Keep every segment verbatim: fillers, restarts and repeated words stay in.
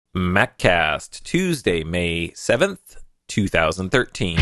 MacCast, Tuesday, May seventh, two thousand thirteen.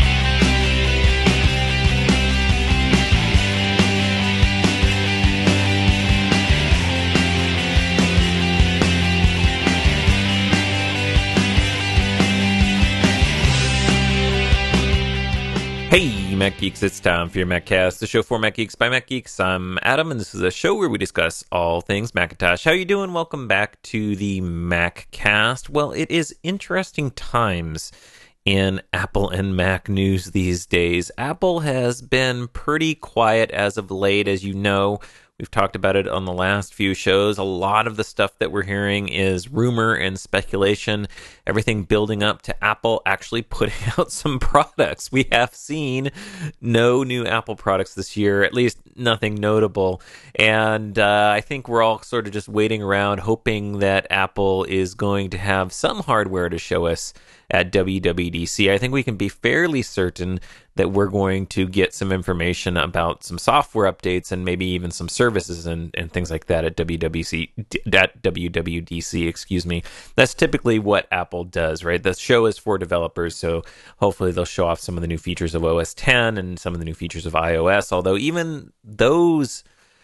Hey, Mac Geeks, it's time for your MacCast, the show for Mac Geeks by Mac Geeks. I'm Adam, and this is a show where we discuss all things Macintosh. How you doing? Welcome back to the MacCast. Well, it is interesting times in Apple and Mac news these days. Apple has been pretty quiet as of late, as you know. We've talked about it on the last few shows. A lot of the stuff that we're hearing is rumor and speculation. Everything building up to Apple actually putting out some products. We have seen no new Apple products this year, at least nothing notable. And uh, I think we're all sort of just waiting around, hoping that Apple is going to have some hardware to show us at W W D C. I think we can be fairly certain that we're going to get some information about some software updates and maybe even some services and, and things like that at W W D C, at W W D C, excuse me. That's typically what Apple does, right? The show is for developers, so hopefully they'll show off some of the new features of O S ten and some of the new features of iOS, although even those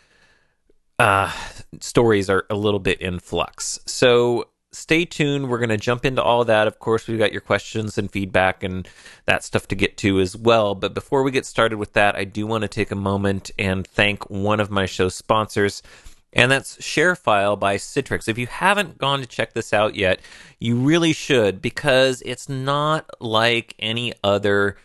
uh, stories are a little bit in flux. So stay tuned. We're going to jump into all of that. Of course, we've got your questions and feedback and that stuff to get to as well. But before we get started with that, I do want to take a moment and thank one of my show sponsors, and that's ShareFile by Citrix. If you haven't gone to check this out yet, you really should, because it's not like any other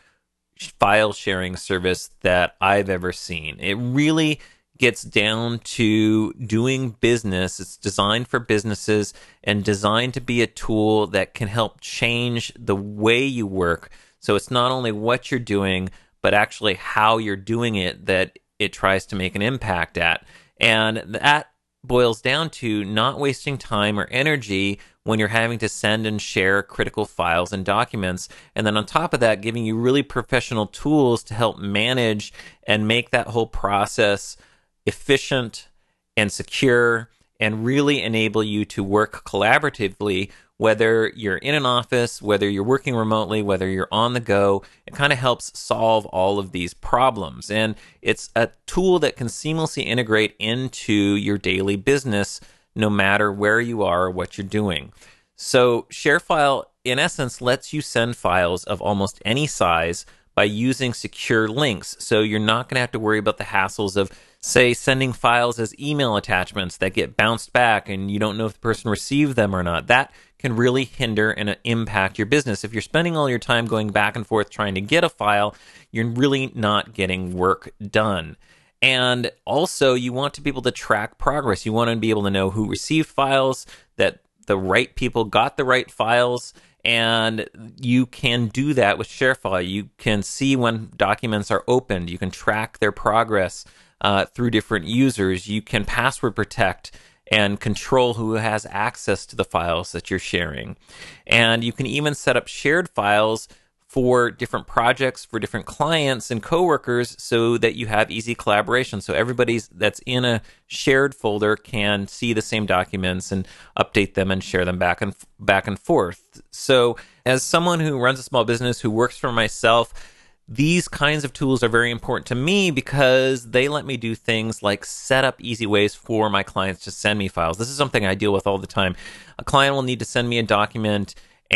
file sharing service that I've ever seen. It really gets down to doing business. It's designed for businesses and designed to be a tool that can help change the way you work. So it's not only what you're doing, but actually how you're doing it that it tries to make an impact at. And that boils down to not wasting time or energy when you're having to send and share critical files and documents. And then on top of that, giving you really professional tools to help manage and make that whole process efficient and secure, and really enable you to work collaboratively, whether you're in an office, whether you're working remotely, whether you're on the go. It kind of helps solve all of these problems. And it's a tool that can seamlessly integrate into your daily business, no matter where you are or what you're doing. So ShareFile, in essence, lets you send files of almost any size by using secure links. So you're not going to have to worry about the hassles of, say, sending files as email attachments that get bounced back and you don't know if the person received them or not. That can really hinder and impact your business. If you're spending all your time going back and forth trying to get a file, you're really not getting work done. And also, you want to be able to track progress. You want to be able to know who received files, that the right people got the right files, and you can do that with ShareFile. You can see when documents are opened. You can track their progress uh, through different users. You can password protect and control who has access to the files that you're sharing. And you can even set up shared files for different projects, for different clients and coworkers, so that you have easy collaboration. So everybody that's in a shared folder can see the same documents and update them and share them back and back and forth. So as someone who runs a small business, who works for myself, these kinds of tools are very important to me because they let me do things like set up easy ways for my clients to send me files. This is something I deal with all the time. A client will need to send me a document,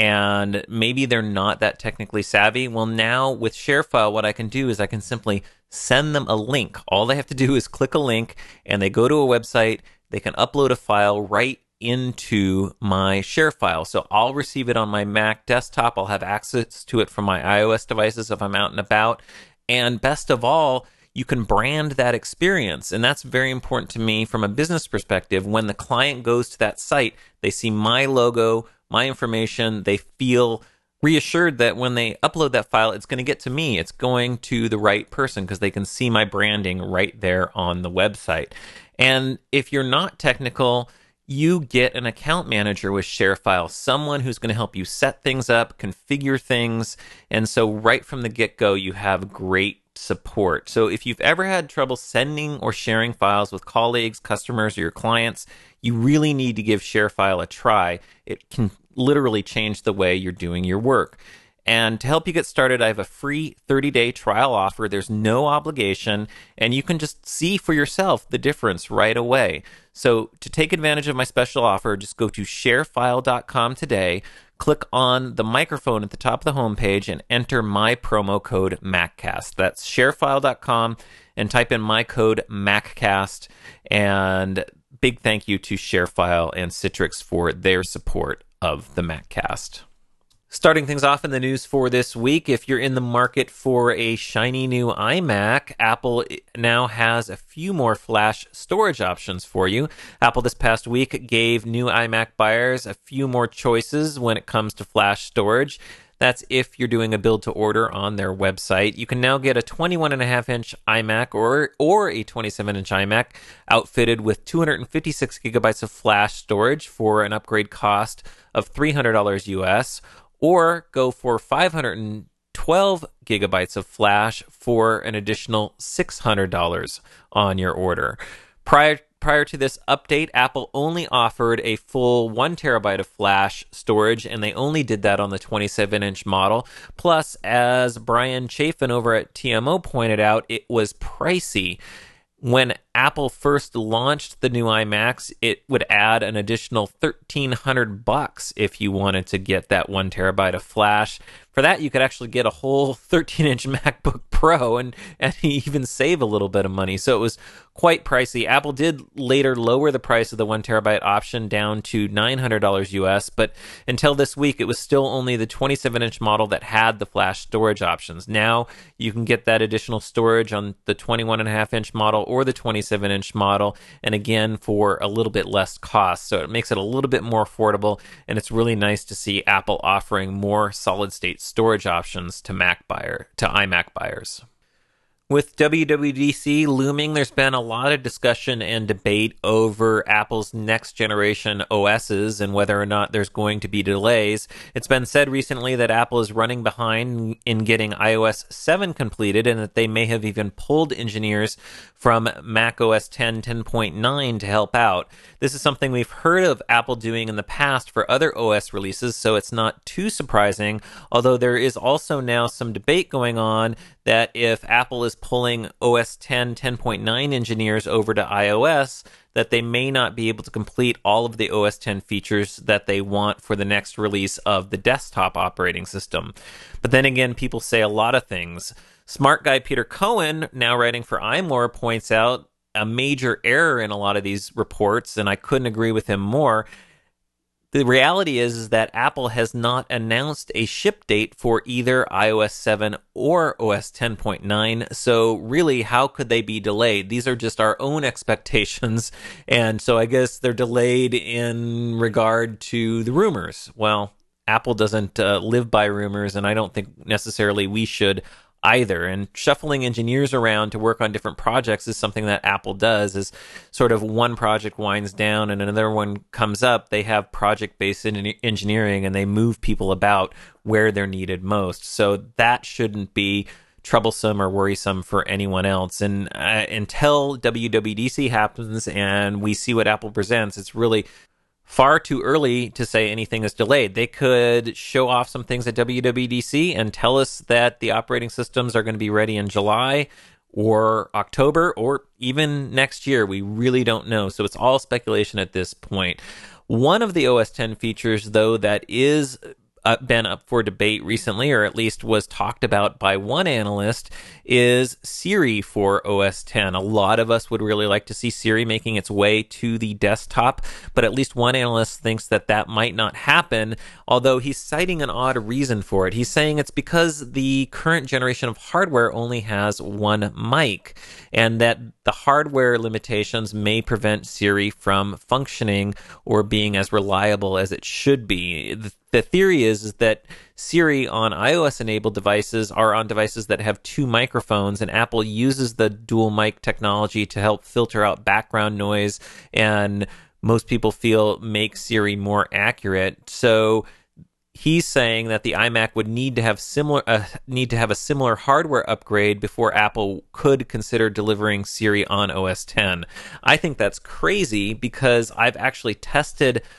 and maybe they're not that technically savvy. Well, now with ShareFile, what I can do is I can simply send them a link. All they have to do is click a link, and they go to a website. They can upload a file right into my ShareFile. So I'll receive it on my Mac desktop. I'll have access to it from my iOS devices if I'm out and about. And best of all, you can brand that experience. And that's very important to me from a business perspective. When the client goes to that site, they see my logo, my information, they feel reassured that when they upload that file, it's going to get to me. It's going to the right person because they can see my branding right there on the website. And if you're not technical, you get an account manager with ShareFile, someone who's going to help you set things up, configure things. And so right from the get-go, you have great support. So if you've ever had trouble sending or sharing files with colleagues, customers, or your clients, you really need to give ShareFile a try. It can literally change the way you're doing your work. And to help you get started, I have a free thirty-day trial offer. There's no obligation, and you can just see for yourself the difference right away. So to take advantage of my special offer, just go to sharefile dot com today, click on the microphone at the top of the homepage, and enter my promo code MacCast. That's sharefile dot com, and type in my code MacCast. And big thank you to ShareFile and Citrix for their support of the MacCast. Starting things off in the news for this week, if you're in the market for a shiny new iMac, Apple now has a few more flash storage options for you. Apple this past week gave new iMac buyers a few more choices when it comes to flash storage. That's if you're doing a build to order on their website. You can now get a twenty-one and a half inch iMac or or a twenty-seven inch iMac outfitted with two hundred fifty-six gigabytes of flash storage for an upgrade cost of three hundred dollars U S, or go for five hundred twelve gigabytes of flash for an additional six hundred dollars on your order. Prior Prior to this update, Apple only offered a full one terabyte of flash storage, and they only did that on the twenty-seven inch model. Plus, as Brian Chafin over at T M O pointed out, it was pricey. When Apple first launched the new iMacs, it would add an additional thirteen hundred bucks if you wanted to get that one terabyte of flash. For that, you could actually get a whole thirteen inch MacBook Pro and, and even save a little bit of money. So it was quite pricey. Apple did later lower the price of the one terabyte option down to nine hundred dollars U S, but until this week, it was still only the twenty-seven inch model that had the flash storage options. Now you can get that additional storage on the twenty-one and a half inch model or the twenty-seven inch model, and again for a little bit less cost. So it makes it a little bit more affordable, and it's really nice to see Apple offering more solid state storage options to Mac buyer to iMac buyers. With W W D C looming, there's been a lot of discussion and debate over Apple's next generation O Ss and whether or not there's going to be delays. It's been said recently that Apple is running behind in getting iOS seven completed, and that they may have even pulled engineers from macOS ten ten point nine to help out. This is something we've heard of Apple doing in the past for other O S releases, so it's not too surprising, although there is also now some debate going on that if Apple is pulling O S ten ten point nine engineers over to iOS, that they may not be able to complete all of the O S ten features that they want for the next release of the desktop operating system. But then again, people say a lot of things. Smart guy Peter Cohen, now writing for iMore, points out a major error in a lot of these reports, and I couldn't agree with him more. The reality is, is that Apple has not announced a ship date for either iOS seven or O S ten point nine, so really, how could they be delayed? These are just our own expectations, and so I guess they're delayed in regard to the rumors. Well, Apple doesn't uh, live by rumors, and I don't think necessarily we should either. And shuffling engineers around to work on different projects is something that Apple does. As sort of one project winds down and another one comes up, they have project-based engineering and they move people about where they're needed most. So that shouldn't be troublesome or worrisome for anyone else. And uh, until W W D C happens and we see what Apple presents, it's really far too early to say anything is delayed. They could show off some things at W W D C and tell us that the operating systems are going to be ready in July or October or even next year. We really don't know. So it's all speculation at this point. One of the O S ten features, though, that is Uh, been up for debate recently, or at least was talked about by one analyst, is Siri for O S ten. A lot of us would really like to see Siri making its way to the desktop, but at least one analyst thinks that that might not happen, although he's citing an odd reason for it. He's saying it's because the current generation of hardware only has one mic, and that the hardware limitations may prevent Siri from functioning or being as reliable as it should be. The The theory is, is that Siri on iOS-enabled devices are on devices that have two microphones, and Apple uses the dual mic technology to help filter out background noise, and most people feel make Siri more accurate. So he's saying that the iMac would need to have similar uh, need to have a similar hardware upgrade before Apple could consider delivering Siri on O S ten. I think that's crazy because I've actually tested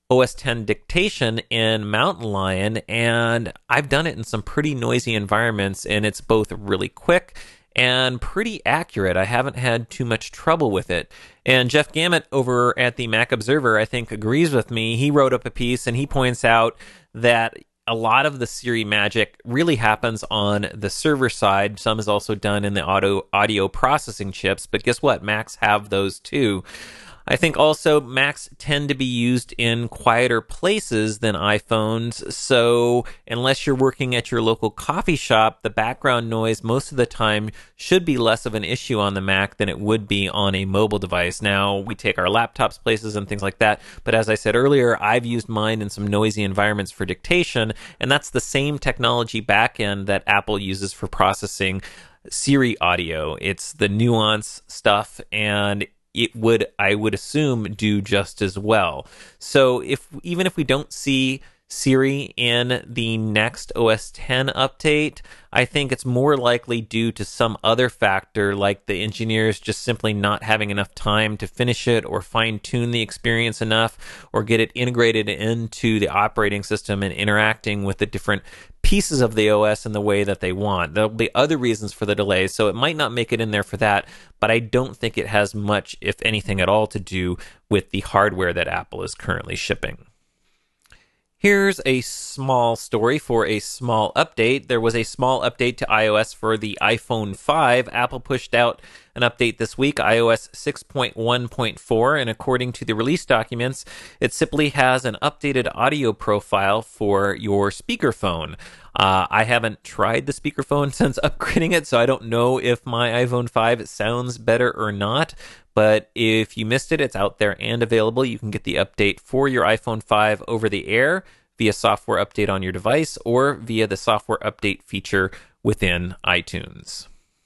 O S ten dictation in Mountain Lion, and I've done it in some pretty noisy environments, and it's both really quick and pretty accurate. I haven't had too much trouble with it. And Jeff Gamet over at the Mac Observer, I think, agrees with me. He wrote up a piece, and he points out that a lot of the Siri magic really happens on the server side. Some is also done in the auto audio processing chips, but guess what? Macs have those too. I think also Macs tend to be used in quieter places than iPhones, so unless you're working at your local coffee shop, the background noise most of the time should be less of an issue on the Mac than it would be on a mobile device. Now, we take our laptops places and things like that, but as I said earlier, I've used mine in some noisy environments for dictation, and that's the same technology backend that Apple uses for processing Siri audio. It's the Nuance stuff, and it would, I would assume, do just as well. So if even if we don't see Siri in the next O S ten update, I think it's more likely due to some other factor, like the engineers just simply not having enough time to finish it or fine-tune the experience enough or get it integrated into the operating system and interacting with the different pieces of the O S in the way that they want. There'll be other reasons for the delays, so it might not make it in there for that, but I don't think it has much, if anything at all, to do with the hardware that Apple is currently shipping. Here's a small story for a small update. There was a small update to iOS for the iPhone five. Apple pushed out an update this week, iOS six point one point four, and according to the release documents, it simply has an updated audio profile for your speakerphone. Uh, I haven't tried the speakerphone since upgrading it, so I don't know if my iPhone five sounds better or not. But if you missed it, it's out there and available. You can get the update for your iPhone five over the air via software update on your device or via the software update feature within iTunes.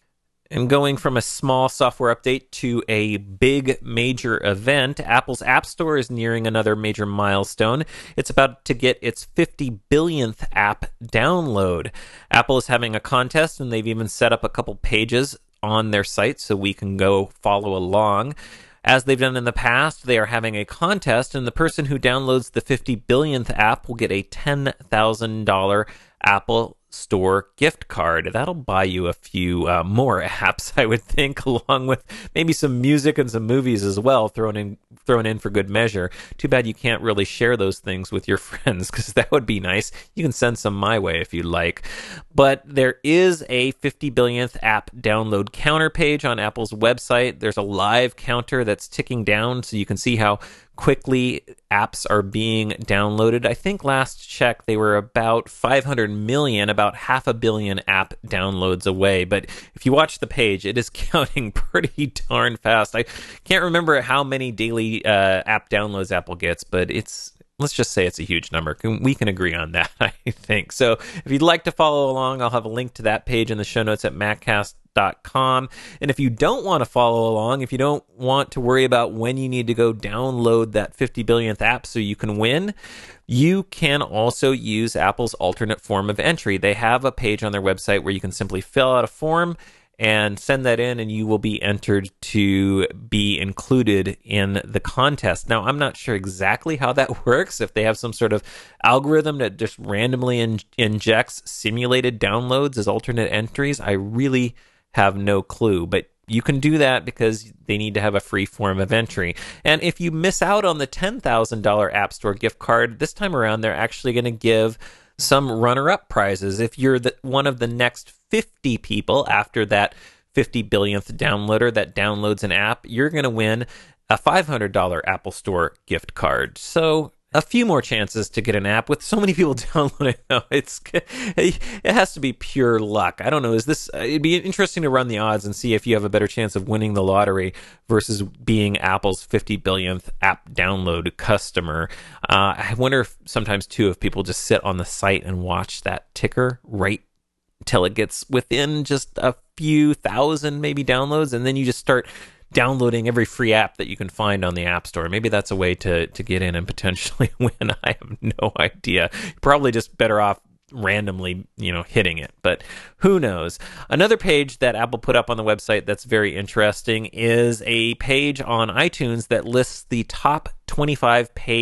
And going from a small software update to a big major event, Apple's App Store is nearing another major milestone. It's about to get its fifty billionth app download. Apple is having a contest, and they've even set up a couple pages on their site so we can go follow along. As they've done in the past, they are having a contest, and the person who downloads the fifty billionth app will get a ten thousand dollars Apple Store gift card. That'll buy you a few uh, more apps, I would think, along with maybe some music and some movies as well, thrown in thrown in for good measure. Too bad you can't really share those things with your friends, because that would be nice. You can send some my way if you like. But there is a fifty billionth app download counter page on Apple's website. There's a live counter that's ticking down, so you can see how quickly apps are being downloaded. I think last check they were about five hundred million, about half a billion app downloads away. But if you watch the page, it is counting pretty darn fast. I can't remember how many daily uh, app downloads Apple gets, but it's, let's just say it's a huge number. We can agree on that, I think. So if you'd like to follow along, I'll have a link to that page in the show notes at maccast dot com. And if you don't want to follow along, if you don't want to worry about when you need to go download that fifty billionth app so you can win, you can also use Apple's alternate form of entry. They have a page on their website where you can simply fill out a form and send that in, and you will be entered to be included in the contest. Now, I'm not sure exactly how that works, if they have some sort of algorithm that just randomly in- injects simulated downloads as alternate entries. I really have no clue, but you can do that because they need to have a free form of entry. And if you miss out on the ten thousand dollars App Store gift card, this time around, they're actually going to give some runner-up prizes. If you're the, one of the next fifty people after that fifty billionth downloader that downloads an app, you're going to win a five hundred dollars Apple Store gift card. So a few more chances to get an app. With so many people downloading, though, it's it has to be pure luck. I don't know. Is this? It'd be interesting to run the odds and see if you have a better chance of winning the lottery versus being Apple's fifty billionth app download customer. Uh, I wonder if sometimes too if people just sit on the site and watch that ticker right till it gets within just a few thousand maybe downloads, and then you just start downloading every free app that you can find on the App Store. Maybe that's a way to to get in and potentially win. I have no idea. Probably just better off randomly, you know, hitting it, but who knows? Another page that Apple put up on the website that's very interesting is a page on iTunes that lists the top twenty-five paid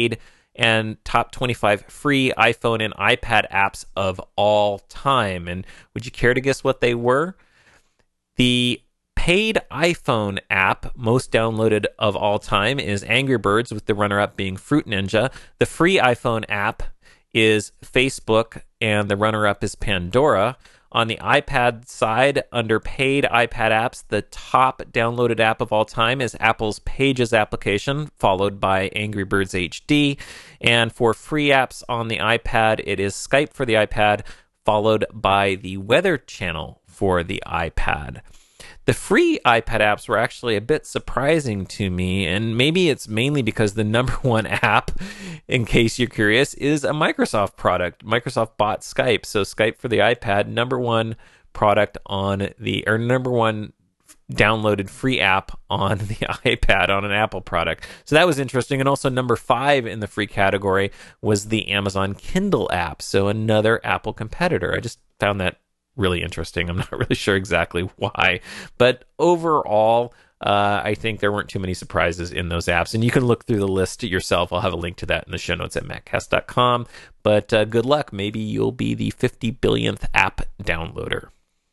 and top twenty-five free iPhone and iPad apps of all time. And would you care to guess what they were? The paid iPhone app most downloaded of all time is Angry Birds, with the runner-up being Fruit Ninja. The free iPhone app is Facebook, and the runner-up is Pandora. On the iPad side, under paid iPad apps, the top downloaded app of all time is Apple's Pages application, followed by Angry Birds H D. And for free apps on the iPad, it is Skype for the iPad, followed by the Weather Channel for the iPad. The free iPad apps were actually a bit surprising to me, and maybe it's mainly because the number one app, in case you're curious, is a Microsoft product. Microsoft bought Skype, so Skype for the iPad, number one product on the, or number one downloaded free app on the iPad on an Apple product. So that was interesting. And also number five in the free category was the Amazon Kindle app, so another Apple competitor. I just found that really interesting. I'm not really sure exactly why, but overall, uh, I think there weren't too many surprises in those apps, and you can look through the list yourself. I'll have a link to that in the show notes at maccast dot com, but uh, good luck. Maybe you'll be the fifty billionth app downloader.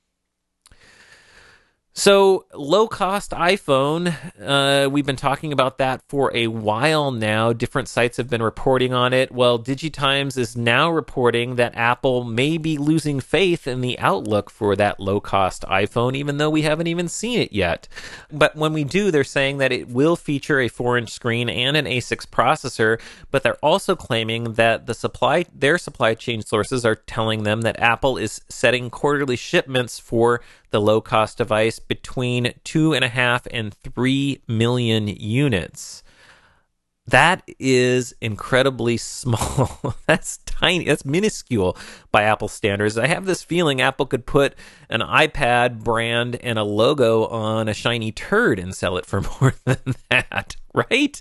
So, low-cost iPhone, uh, we've been talking about that for a while now. Different sites have been reporting on it. Well, DigiTimes is now reporting that Apple may be losing faith in the outlook for that low-cost iPhone, even though we haven't even seen it yet. But when we do, they're saying that it will feature a four-inch screen and an A six processor, but they're also claiming that the supply, their supply chain sources are telling them that Apple is setting quarterly shipments for the low-cost device between two and a half and three million units. That is incredibly small. That's tiny. That's minuscule by Apple standards. I have this feeling Apple could put an iPad brand and a logo on a shiny turd and sell it for more than that, right?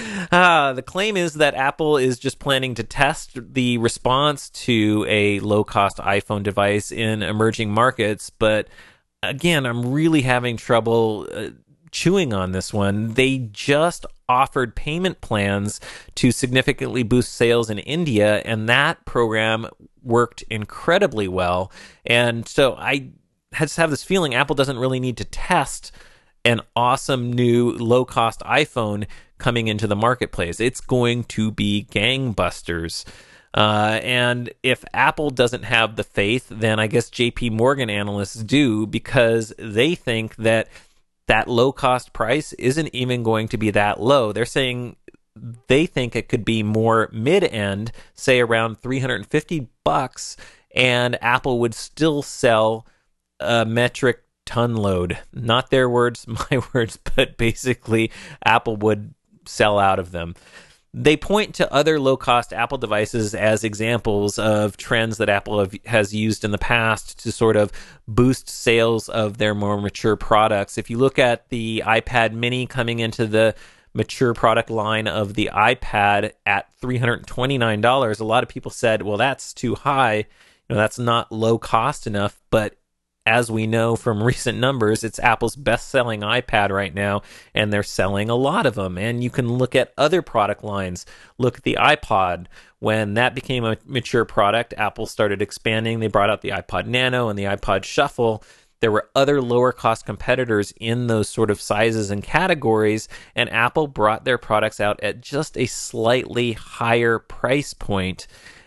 Uh, the claim is that Apple is just planning to test the response to a low-cost iPhone device in emerging markets, but again, I'm really having trouble uh, chewing on this one. They just offered payment plans to significantly boost sales in India, and that program worked incredibly well. And so I just have this feeling Apple doesn't really need to test an awesome new low-cost iPhone coming into the marketplace. It's going to be gangbusters. Uh, and if Apple doesn't have the faith, then I guess J P Morgan analysts do, because they think that that low-cost price isn't even going to be that low. They're saying they think it could be more mid-end, say around three hundred fifty bucks, and Apple would still sell a metric ton load. Not their words, my words, but basically Apple would sell out of them. They point to other low-cost Apple devices as examples of trends that Apple have, has used in the past to sort of boost sales of their more mature products. If you look at the iPad mini coming into the mature product line of the iPad at three hundred twenty-nine dollars, a lot of people said, well, that's too high. You know, that's not low cost enough, but as we know from recent numbers, it's Apple's best-selling iPad right now, and they're selling a lot of them. And you can look at other product lines. Look at the iPod. When that became a mature product, Apple started expanding. They brought out the iPod Nano and the iPod Shuffle. There were other lower-cost competitors in those sort of sizes and categories, and Apple brought their products out at just a slightly higher price point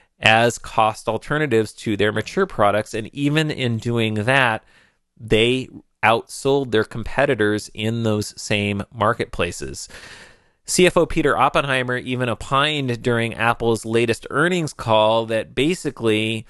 as cost alternatives to their mature products. And even in doing that, they outsold their competitors in those same marketplaces. C F O Peter Oppenheimer even opined during Apple's latest earnings call that basically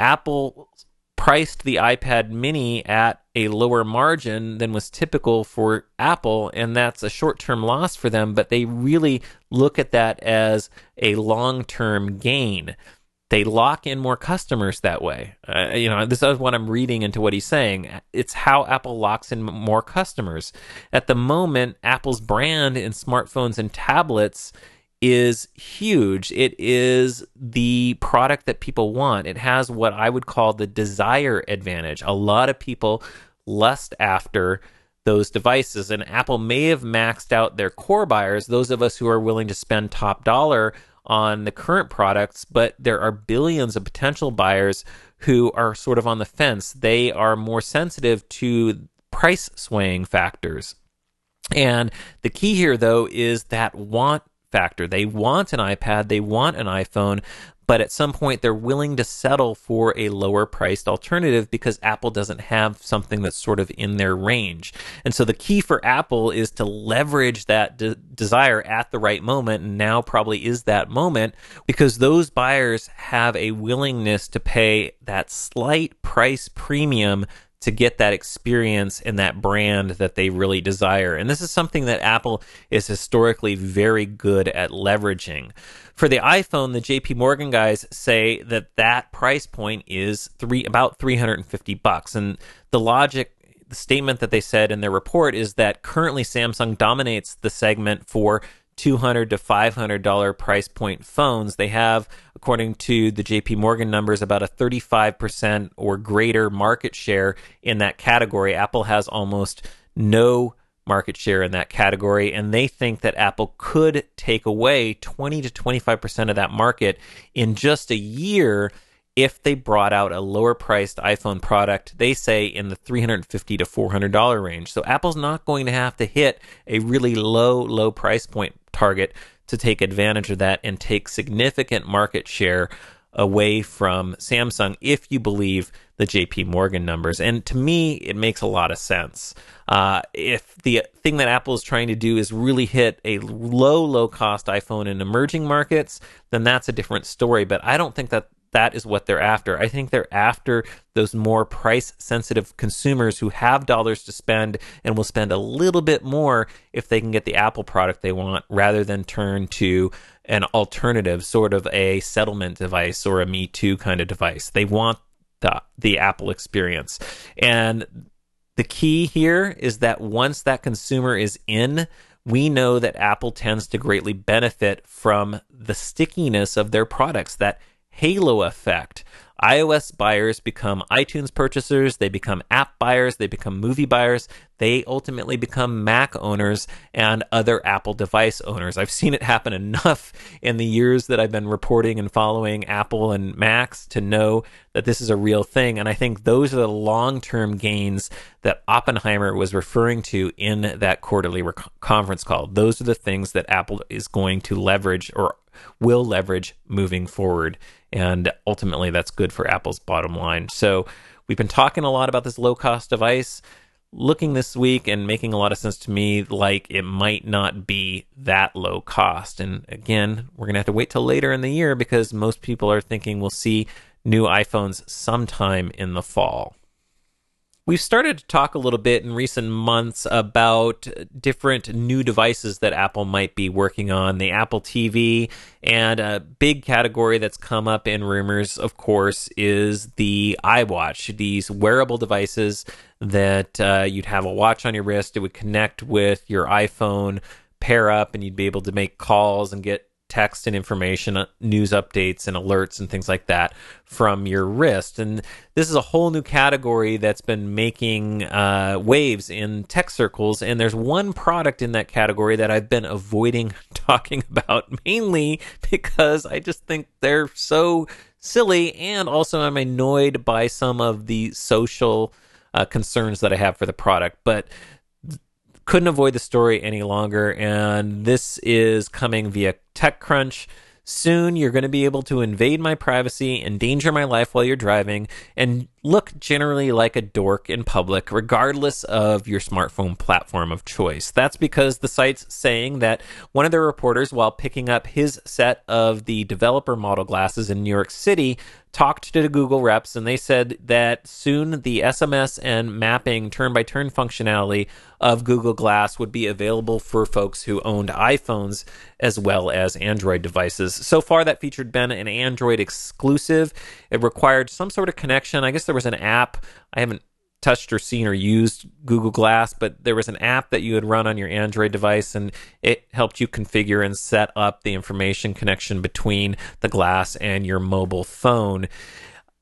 Apple priced the iPad mini at a lower margin than was typical for Apple, and that's a short-term loss for them, but they really look at that as a long-term gain. They lock in more customers that way. Uh, you know, this is what I'm reading into what he's saying. It's how Apple locks in more customers. At the moment, Apple's brand in smartphones and tablets is huge. It is the product that people want. It has what I would call the desire advantage. A lot of people lust after those devices, and Apple may have maxed out their core buyers, those of us who are willing to spend top dollar on the current products, but there are billions of potential buyers who are sort of on the fence. They are more sensitive to price swaying factors. And the key here, though, is that want factor. They want an iPad, they want an iPhone, but at some point they're willing to settle for a lower priced alternative because Apple doesn't have something that's sort of in their range. And so the key for Apple is to leverage that de- desire at the right moment, and now probably is that moment, because those buyers have a willingness to pay that slight price premium to get that experience and that brand that they really desire. And this is something that Apple is historically very good at leveraging. For the iPhone, the J P Morgan guys say that that price point is three about three hundred fifty bucks. And the logic, the statement that they said in their report is that currently Samsung dominates the segment for two hundred to five hundred dollars price point phones. They have, according to the J P Morgan numbers, about a thirty-five percent or greater market share in that category. Apple has almost no market share in that category, and they think that Apple could take away twenty to twenty-five percent of that market in just a year if they brought out a lower priced iPhone product, they say in the three hundred fifty to four hundred dollars range. So Apple's not going to have to hit a really low, low price point target to take advantage of that and take significant market share away from Samsung if you believe the J P Morgan numbers. And to me, it makes a lot of sense. Uh, if the thing that Apple is trying to do is really hit a low, low cost iPhone in emerging markets, then that's a different story. But I don't think that that is what they're after. I think they're after those more price-sensitive consumers who have dollars to spend and will spend a little bit more if they can get the Apple product they want, rather than turn to an alternative, sort of a settlement device or a Me Too kind of device. They want the, the Apple experience. And the key here is that once that consumer is in, we know that Apple tends to greatly benefit from the stickiness of their products, that halo effect. iOS buyers become iTunes purchasers, they become app buyers, they become movie buyers, they ultimately become Mac owners and other Apple device owners. I've seen it happen enough in the years that I've been reporting and following Apple and Macs to know that this is a real thing. And I think those are the long-term gains that Oppenheimer was referring to in that quarterly rec- conference call. Those are the things that Apple is going to leverage or will leverage moving forward. And ultimately, that's good for Apple's bottom line. So we've been talking a lot about this low-cost device, looking this week and making a lot of sense to me like it might not be that low cost. And again, we're going to have to wait till later in the year because most people are thinking we'll see new iPhones sometime in the fall. We've started to talk a little bit in recent months about different new devices that Apple might be working on. The Apple T V, and a big category that's come up in rumors, of course, is the iWatch. These wearable devices that uh, you'd have a watch on your wrist. It would connect with your iPhone, pair up, and you'd be able to make calls and get text and information, news updates and alerts and things like that from your wrist. And this is a whole new category that's been making uh, waves in tech circles. And there's one product in that category that I've been avoiding talking about, mainly because I just think they're so silly, and also I'm annoyed by some of the social uh, concerns that I have for the product. But couldn't avoid the story any longer, and this is coming via TechCrunch. Soon, you're going to be able to invade my privacy, endanger my life while you're driving, and look generally like a dork in public, regardless of your smartphone platform of choice. That's because the site's saying that one of their reporters, while picking up his set of the developer model glasses in New York City, talked to the Google reps, and they said that soon the S M S and mapping turn-by-turn functionality of Google Glass would be available for folks who owned iPhones as well as Android devices. So far, that featured been an Android exclusive. It required some sort of connection. I guess there was an app. I haven't touched or seen or used Google Glass, but there was an app that you would run on your Android device, and it helped you configure and set up the information connection between the glass and your mobile phone.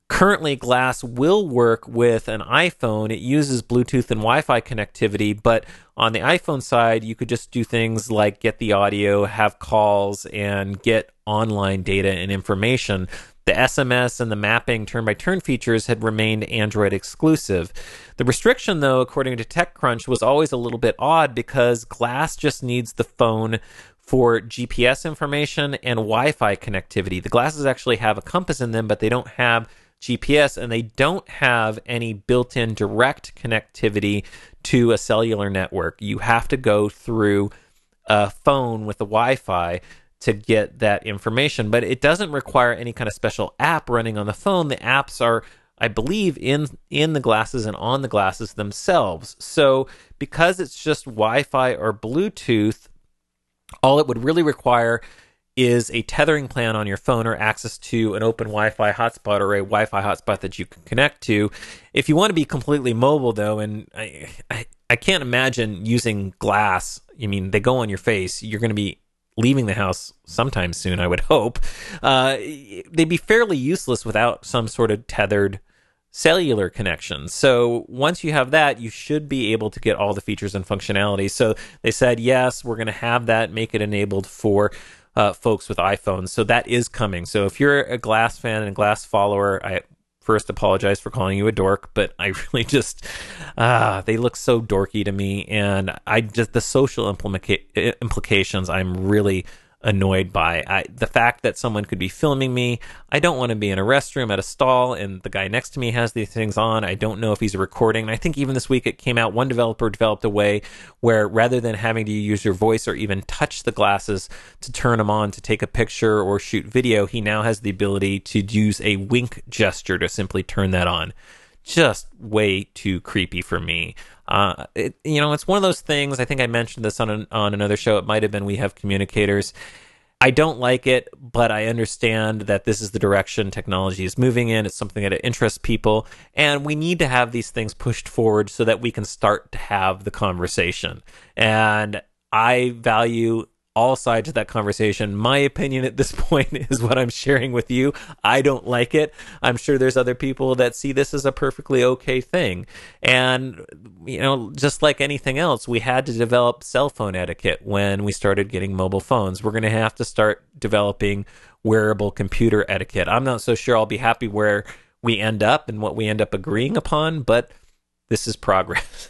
Currently, Glass will work with an iPhone. It uses Bluetooth and Wi-Fi connectivity, but on the iPhone side, you could just do things like get the audio, have calls, and get online data and information. The S M S and the mapping turn-by-turn features had remained Android exclusive. The restriction, though, according to TechCrunch, was always a little bit odd because Glass just needs the phone for G P S information and Wi-Fi connectivity. The glasses actually have a compass in them, but they don't have G P S, and they don't have any built-in direct connectivity to a cellular network. You have to go through a phone with the Wi-Fi to get that information, but it doesn't require any kind of special app running on the phone. The apps are, I believe, in in the glasses and on the glasses themselves. So because it's just Wi-Fi or Bluetooth, all it would really require is a tethering plan on your phone or access to an open Wi-Fi hotspot or a Wi-Fi hotspot that you can connect to. If you want to be completely mobile, though, and I, I, I can't imagine using Glass. I mean, they go on your face. You're going to be leaving the house sometime soon, I would hope. Uh, they'd be fairly useless without some sort of tethered cellular connection. So once you have that, you should be able to get all the features and functionality. So they said, yes, we're going to have that, make it enabled for Uh, folks with iPhones. So that is coming. So if you're a Glass fan and a Glass follower, I first apologize for calling you a dork, but I really just, ah, they look so dorky to me. And I just, the social implica- implications, I'm really annoyed by. I, the fact that someone could be filming me, I don't want to be in a restroom at a stall and the guy next to me has these things on. I don't know if he's recording. And I think even this week it came out, one developer developed a way where rather than having to use your voice or even touch the glasses to turn them on to take a picture or shoot video, he now has the ability to use a wink gesture to simply turn that on. Just way too creepy for me. Uh, it, you know, it's one of those things. I think I mentioned this on an, on another show. It might have been We Have Communicators. I don't like it, but I understand that this is the direction technology is moving in. It's something that interests people, and we need to have these things pushed forward so that we can start to have the conversation. And I value all sides of that conversation. My opinion at this point is what I'm sharing with you. I don't like it. I'm sure there's other people that see this as a perfectly okay thing. And, you know, just like anything else, we had to develop cell phone etiquette when we started getting mobile phones. We're going to have to start developing wearable computer etiquette. I'm not so sure I'll be happy where we end up and what we end up agreeing upon, but this is progress,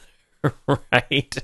right?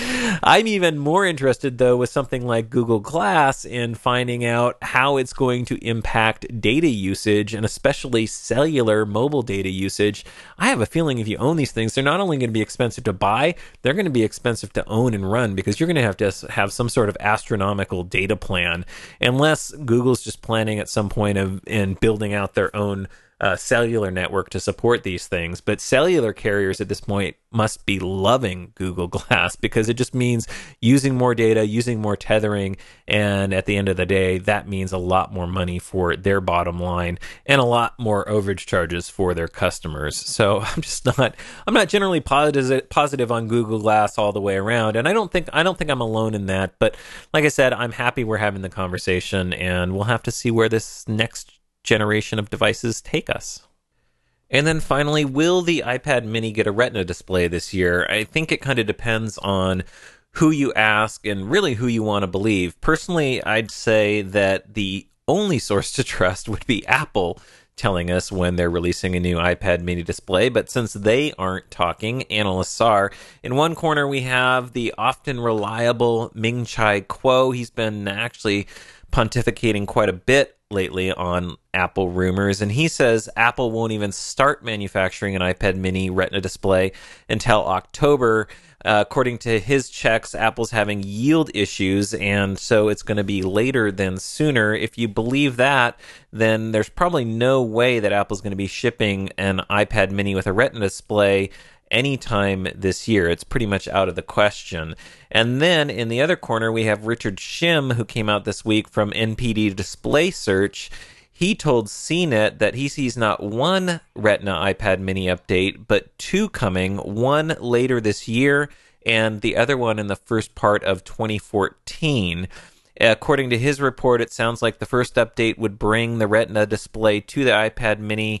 I'm even more interested, though, with something like Google Glass in finding out how it's going to impact data usage and especially cellular mobile data usage. I have a feeling if you own these things, they're not only going to be expensive to buy, they're going to be expensive to own and run because you're going to have to have some sort of astronomical data plan, unless Google's just planning at some point of in building out their own Uh, cellular network to support these things. But cellular carriers at this point must be loving Google Glass because it just means using more data, using more tethering, and at the end of the day, that means a lot more money for their bottom line and a lot more overage charges for their customers. So I'm just not, I'm not generally positive positive on Google Glass all the way around, and I don't think I don't think I'm alone in that. But like I said, I'm happy we're having the conversation, and we'll have to see where this next generation of devices take us. And then finally, will the iPad mini get a Retina display this year? I think it kind of depends on who you ask and really who you want to believe. Personally, I'd say that the only source to trust would be Apple telling us when they're releasing a new iPad mini display, but since they aren't talking, analysts are. In one corner, we have the often reliable Ming-Chi Kuo. He's been actually pontificating quite a bit lately on Apple rumors, and he says Apple won't even start manufacturing an iPad mini Retina display until October. Uh, according to his checks, Apple's having yield issues, and so it's going to be later than sooner. If you believe that, then there's probably no way that Apple's going to be shipping an iPad mini with a Retina display anytime this year. It's pretty much out of the question. And then in the other corner, we have Richard Shim, who came out this week from N P D Display Search. He told C net that he sees not one Retina iPad mini update, but two coming, one later this year and the other one in the first part of twenty fourteen. According to his report, it sounds like the first update would bring the Retina display to the iPad mini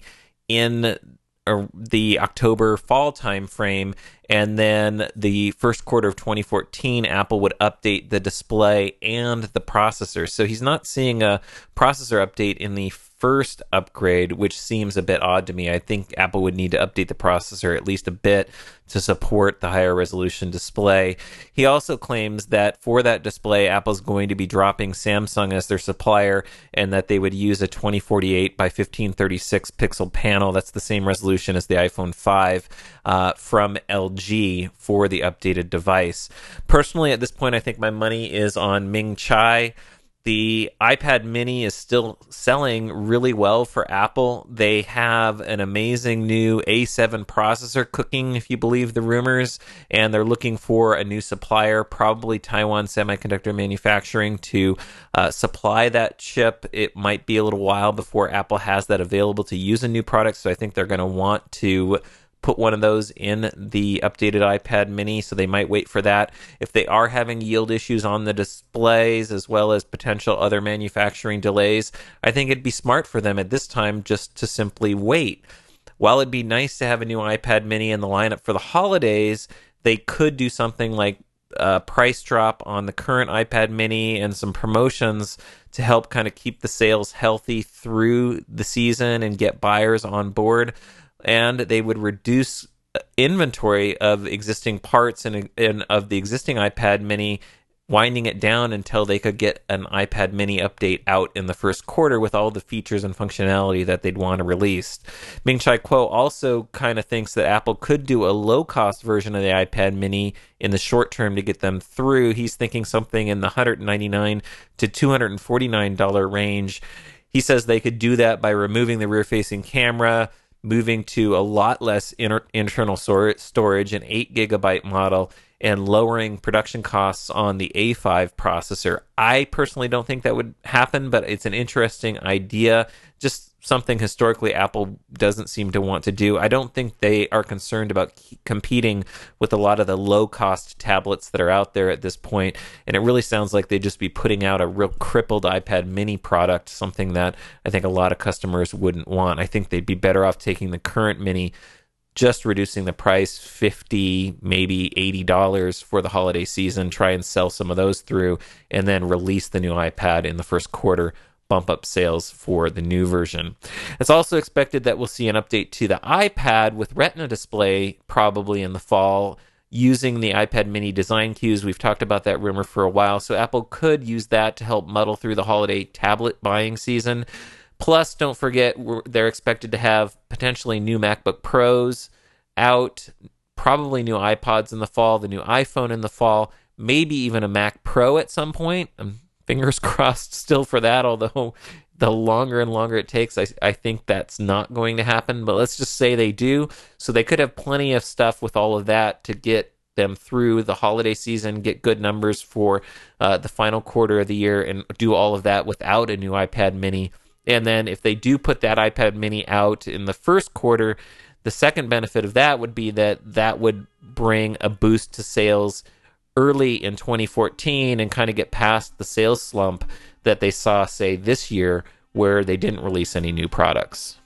in uh, the October fall timeframe, and then the first quarter of twenty fourteen, Apple would update the display and the processor. So he's not seeing a processor update in the first upgrade, which seems a bit odd to me. I think Apple would need to update the processor at least a bit to support the higher resolution display. He also claims that for that display, Apple's going to be dropping Samsung as their supplier, and that they would use a twenty forty-eight by fifteen thirty-six pixel panel. That's the same resolution as the iPhone five uh, from L G for the updated device. Personally, at this point, I think my money is on Ming Chi. The iPad mini is still selling really well for Apple. They have an amazing new A seven processor cooking, if you believe the rumors, and they're looking for a new supplier, probably Taiwan Semiconductor Manufacturing, to uh, supply that chip. It might be a little while before Apple has that available to use a new product, so I think they're going to want to put one of those in the updated iPad mini, so they might wait for that. If they are having yield issues on the displays as well as potential other manufacturing delays, I think it'd be smart for them at this time just to simply wait. While it'd be nice to have a new iPad mini in the lineup for the holidays, they could do something like a price drop on the current iPad mini and some promotions to help kind of keep the sales healthy through the season and get buyers on board. And they would reduce inventory of existing parts and, and of the existing iPad mini, winding it down until they could get an iPad mini update out in the first quarter with all the features and functionality that they'd want to release. Ming-Chi Kuo also kind of thinks that Apple could do a low-cost version of the iPad mini in the short term to get them through. He's thinking something in the one hundred ninety-nine to two hundred forty-nine dollars range. He says they could do that by removing the rear-facing camera, moving to a lot less inter- internal stor- storage, an eight gigabyte model, and lowering production costs on the A five processor. I personally don't think that would happen, but it's an interesting idea. Just something historically Apple doesn't seem to want to do. I don't think they are concerned about c- competing with a lot of the low-cost tablets that are out there at this point, and it really sounds like they'd just be putting out a real crippled iPad mini product, something that I think a lot of customers wouldn't want. I think they'd be better off taking the current mini, just reducing the price fifty dollars, maybe eighty dollars for the holiday season, try and sell some of those through, and then release the new iPad in the first quarter, bump up sales for the new version. It's also expected that we'll see an update to the iPad with Retina display probably in the fall, using the iPad mini design cues. We've talked about that rumor for a while, so Apple could use that to help muddle through the holiday tablet buying season. Plus, don't forget, they're expected to have potentially new MacBook Pros out, probably new iPods in the fall, the new iPhone in the fall, maybe even a Mac Pro at some point. Um, fingers crossed still for that, although the longer and longer it takes, I, I think that's not going to happen. But let's just say they do. So they could have plenty of stuff with all of that to get them through the holiday season, get good numbers for uh, the final quarter of the year, and do all of that without a new iPad mini. And then if they do put that iPad mini out in the first quarter, the second benefit of that would be that that would bring a boost to sales early in twenty fourteen and kind of get past the sales slump that they saw, say, this year, where they didn't release any new products.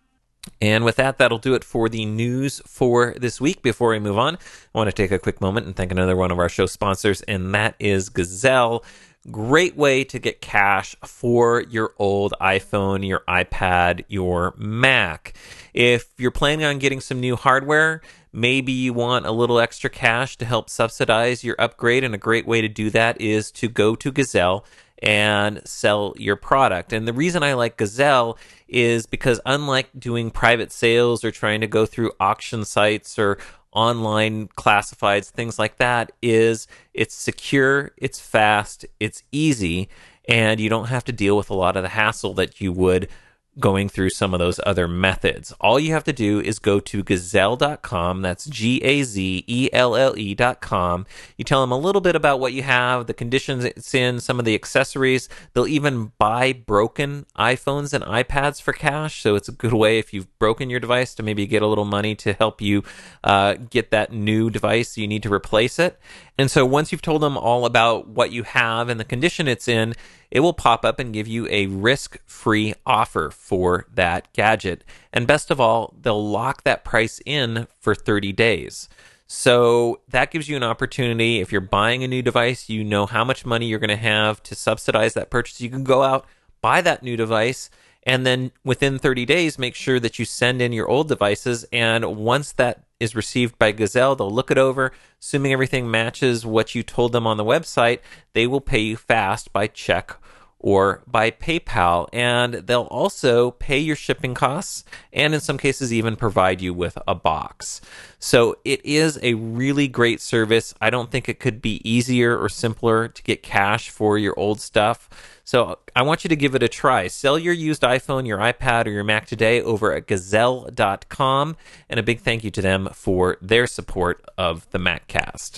And with that, that'll do it for the news for this week. Before we move on, I want to take a quick moment and thank another one of our show sponsors, and that is Gazelle. Great way to get cash for your old iPhone, your iPad, your Mac. If you're planning on getting some new hardware, maybe you want a little extra cash to help subsidize your upgrade, and a great way to do that is to go to Gazelle and sell your product. And the reason I like Gazelle is because, unlike doing private sales or trying to go through auction sites or online classifieds, things like that, is it's secure, it's fast, it's easy, and you don't have to deal with a lot of the hassle that you would going through some of those other methods. All you have to do is go to gazelle dot com. That's G A Z E L L E dot com. You tell them a little bit about what you have, the conditions it's in, some of the accessories. They'll even buy broken iPhones and iPads for cash, so it's a good way if you've broken your device to maybe get a little money to help you uh, get that new device you need to replace it. And so once you've told them all about what you have and the condition it's in, it will pop up and give you a risk-free offer for that gadget. And best of all, they'll lock that price in for thirty days. So that gives you an opportunity. If you're buying a new device, you know how much money you're going to have to subsidize that purchase. You can go out, buy that new device, and then within thirty days, make sure that you send in your old devices. And once that is received by Gazelle, they'll look it over. Assuming everything matches what you told them on the website, they will pay you fast by check or by PayPal. And they'll also pay your shipping costs and in some cases even provide you with a box. So it is a really great service. I don't think it could be easier or simpler to get cash for your old stuff. So I want you to give it a try. Sell your used iPhone, your iPad, or your Mac today over at gazelle dot com. And a big thank you to them for their support of the MacCast.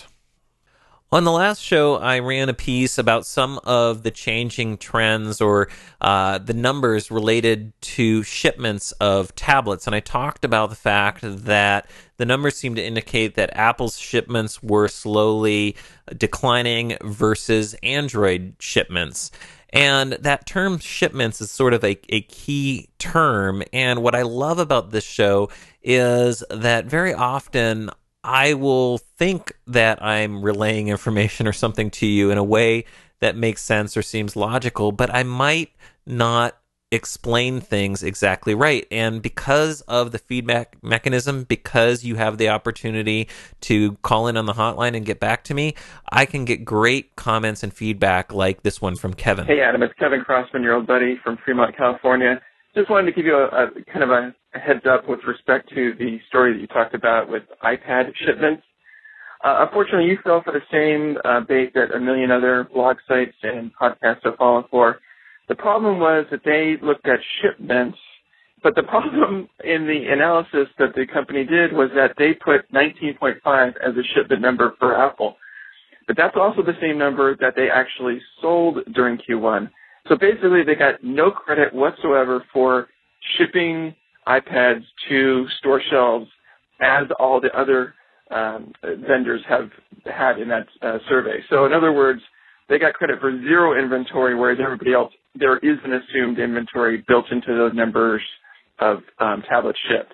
On the last show, I ran a piece about some of the changing trends or uh, the numbers related to shipments of tablets. And I talked about the fact that the numbers seem to indicate that Apple's shipments were slowly declining versus Android shipments. And that term shipments is sort of a, a key term. And what I love about this show is that very often I will think that I'm relaying information or something to you in a way that makes sense or seems logical, but I might not explain things exactly right. And because of the feedback mechanism, because you have the opportunity to call in on the hotline and get back to me, I can get great comments and feedback like this one from Kevin. Hey, Adam, it's Kevin Crossman, your old buddy from Fremont, California. Just wanted to give you a, a kind of a, a heads up with respect to the story that you talked about with iPad shipments. Uh, unfortunately, you fell for the same uh, bait that a million other blog sites and podcasts have fallen for. The problem was that they looked at shipments, but the problem in the analysis that the company did was that they put nineteen point five as a shipment number for Apple. But that's also the same number that they actually sold during Q one. So basically, they got no credit whatsoever for shipping iPads to store shelves as all the other um, vendors have had in that uh, survey. So in other words, they got credit for zero inventory, whereas everybody else, there is an assumed inventory built into those numbers of um, tablets shipped.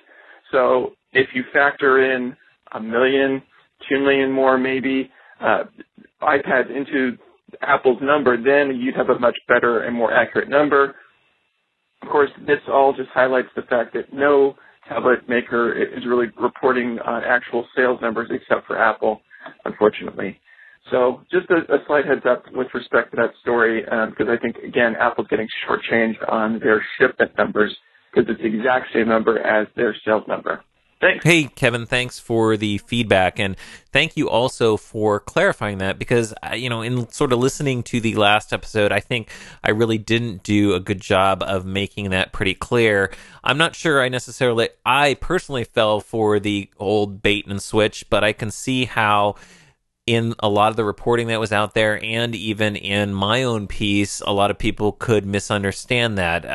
So if you factor in a million, two million more maybe uh, iPads into Apple's number, then you'd have a much better and more accurate number. Of course, this all just highlights the fact that no tablet maker is really reporting on actual sales numbers except for Apple, unfortunately. So just a, a slight heads up with respect to that story, um, because I think, again, Apple's getting shortchanged on their shipment numbers because it's the exact same number as their sales number. Thanks. Hey, Kevin, thanks for the feedback. And thank you also for clarifying that because, you know, in sort of listening to the last episode, I think I really didn't do a good job of making that pretty clear. I'm not sure I necessarily, I personally fell for the old bait and switch, but I can see how in a lot of the reporting that was out there and even in my own piece, a lot of people could misunderstand that. Uh,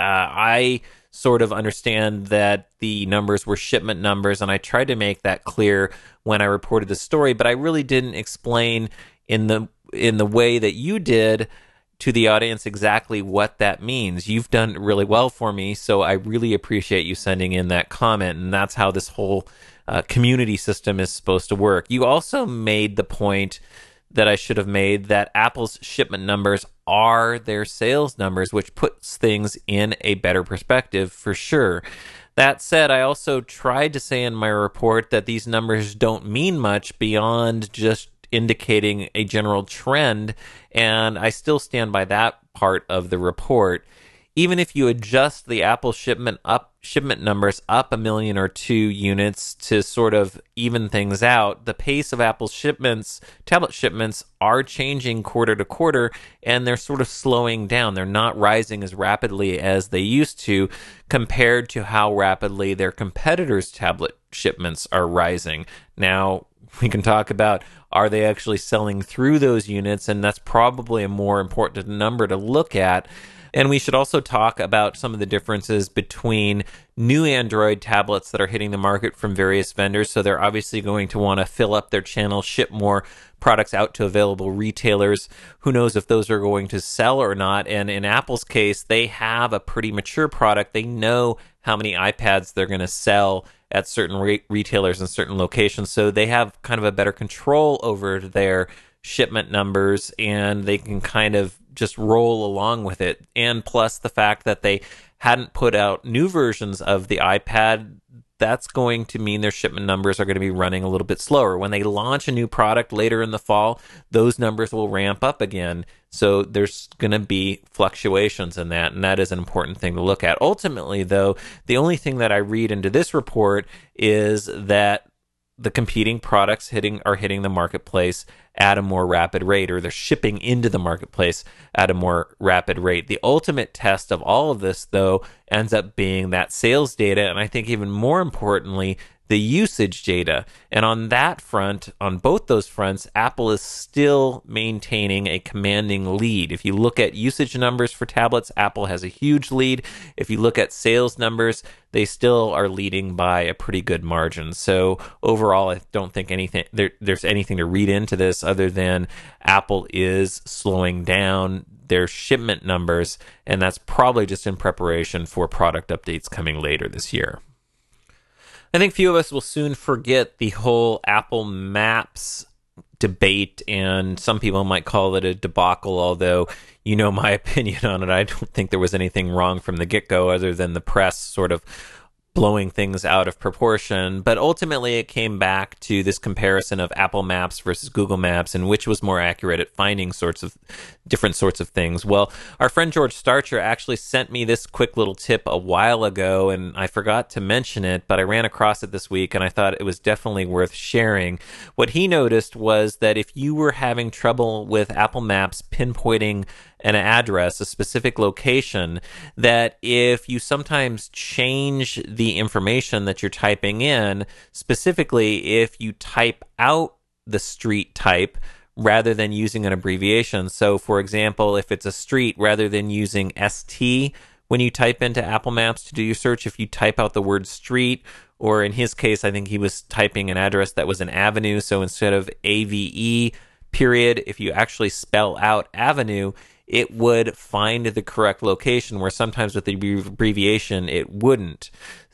I sort of understand that the numbers were shipment numbers, and I tried to make that clear when I reported the story, but I really didn't explain in the in the way that you did to the audience exactly what that means. You've done really well for me, so I really appreciate you sending in that comment, and that's how this whole uh, community system is supposed to work. You also made the point that I should have made that Apple's shipment numbers are their sales numbers, which puts things in a better perspective for sure. That said, I also tried to say in my report that these numbers don't mean much beyond just indicating a general trend, and I still stand by that part of the report. Even if you adjust the Apple shipment up shipment numbers up a million or two units to sort of even things out, the pace of Apple's shipments, tablet shipments, are changing quarter to quarter, and they're sort of slowing down. They're not rising as rapidly as they used to compared to how rapidly their competitors' tablet shipments are rising. Now, we can talk about, are they actually selling through those units? And that's probably a more important number to look at. And we should also talk about some of the differences between new Android tablets that are hitting the market from various vendors. So they're obviously going to want to fill up their channel, ship more products out to available retailers. Who knows if those are going to sell or not? And in Apple's case, they have a pretty mature product. They know how many iPads they're going to sell at certain re- retailers in certain locations. So they have kind of a better control over their shipment numbers, and they can kind of just roll along with it. And plus the fact that they hadn't put out new versions of the iPad, that's going to mean their shipment numbers are going to be running a little bit slower. When they launch a new product later in the fall, those numbers will ramp up again. So there's going to be fluctuations in that, and that is an important thing to look at. Ultimately, though, the only thing that I read into this report is that the competing products hitting are hitting the marketplace at a more rapid rate, or they're shipping into the marketplace at a more rapid rate. The ultimate test of all of this, though, ends up being that sales data, and I think even more importantly, the usage data. And on that front, on both those fronts, Apple is still maintaining a commanding lead. If you look at usage numbers for tablets, Apple has a huge lead. If you look at sales numbers, they still are leading by a pretty good margin. So overall, I don't think anything there, there's anything to read into this other than Apple is slowing down their shipment numbers, and that's probably just in preparation for product updates coming later this year. I think few of us will soon forget the whole Apple Maps debate, and some people might call it a debacle, although you know my opinion on it. I don't think there was anything wrong from the get-go other than the press sort of blowing things out of proportion. But ultimately, it came back to this comparison of Apple Maps versus Google Maps and which was more accurate at finding sorts of different sorts of things. Well, our friend George Starcher actually sent me this quick little tip a while ago, and I forgot to mention it, but I ran across it this week, and I thought it was definitely worth sharing. What he noticed was that if you were having trouble with Apple Maps pinpointing an address, a specific location, that if you sometimes change the information that you're typing in, specifically if you type out the street type rather than using an abbreviation. So, for example, if it's a street, rather than using S T when you type into Apple Maps to do your search, if you type out the word street, or in his case, I think he was typing an address that was an avenue, so instead of A V E period, if you actually spell out avenue, it would find the correct location, where sometimes with the abbreviation, it wouldn't.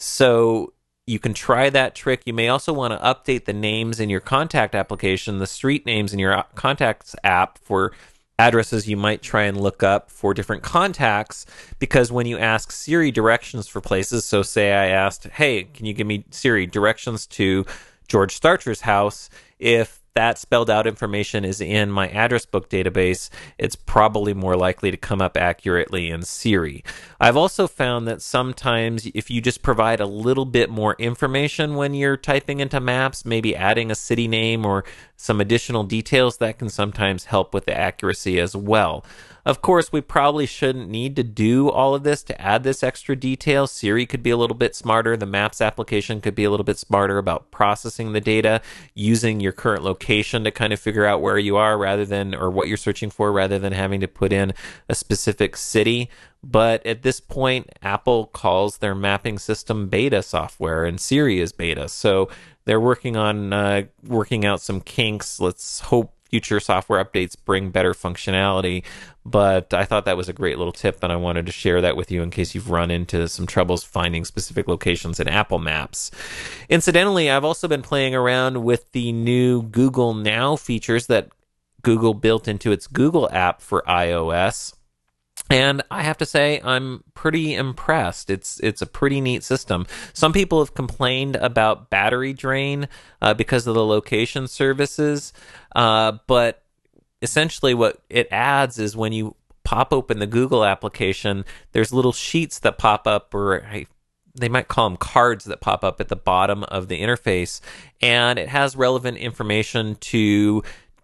So you can try that trick. You may also want to update the names in your contact application, the street names in your contacts app for addresses you might try and look up for different contacts, because when you ask Siri directions for places, so say I asked, hey, can you give me Siri directions to George Starcher's house, if that spelled out information is in my address book database, it's probably more likely to come up accurately in Siri. I've also found that sometimes if you just provide a little bit more information when you're typing into Maps, maybe adding a city name or some additional details, that can sometimes help with the accuracy as well. Of course, we probably shouldn't need to do all of this to add this extra detail. Siri could be a little bit smarter. The Maps application could be a little bit smarter about processing the data, using your current location to kind of figure out where you are rather than, or what you're searching for, rather than having to put in a specific city. But at this point, Apple calls their mapping system beta software, and Siri is beta. So they're working on uh, working out some kinks. Let's hope future software updates bring better functionality. But I thought that was a great little tip, and I wanted to share that with you in case you've run into some troubles finding specific locations in Apple Maps. Incidentally, I've also been playing around with the new Google Now features that Google built into its Google app for iOS. And I have to say, I'm pretty impressed. It's it's a pretty neat system. Some people have complained about battery drain uh, because of the location services, uh, but essentially what it adds is when you pop open the Google application, there's little sheets that pop up, or I, they might call them cards, that pop up at the bottom of the interface, and it has relevant information to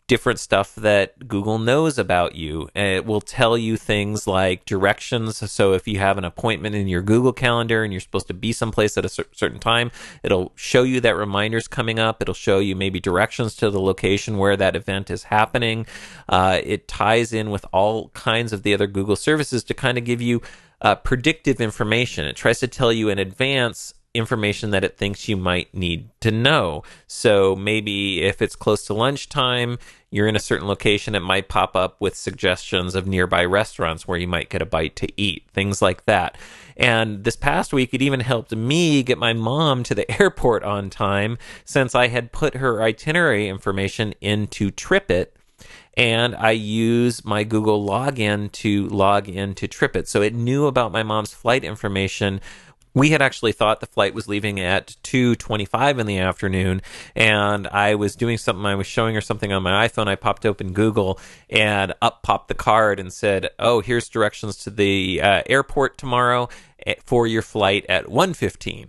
different stuff that Google knows about you. It will tell you things like directions. So if you have an appointment in your Google Calendar and you're supposed to be someplace at a cer- certain time, it'll show you that reminder's coming up. It'll show you maybe directions to the location where that event is happening. Uh, it ties in with all kinds of the other Google services to kind of give you uh, predictive information. It tries to tell you in advance information that it thinks you might need to know. So maybe if it's close to lunchtime, you're in a certain location, it might pop up with suggestions of nearby restaurants where you might get a bite to eat, things like that. And this past week, it even helped me get my mom to the airport on time since I had put her itinerary information into TripIt, and I use my Google login to log into TripIt. So it knew about my mom's flight information. We had actually thought the flight was leaving at two twenty-five in the afternoon, and I was doing something. I was showing her something on my iPhone. I popped open Google, and up popped the card and said, oh, here's directions to the uh, airport tomorrow for your flight at one fifteen.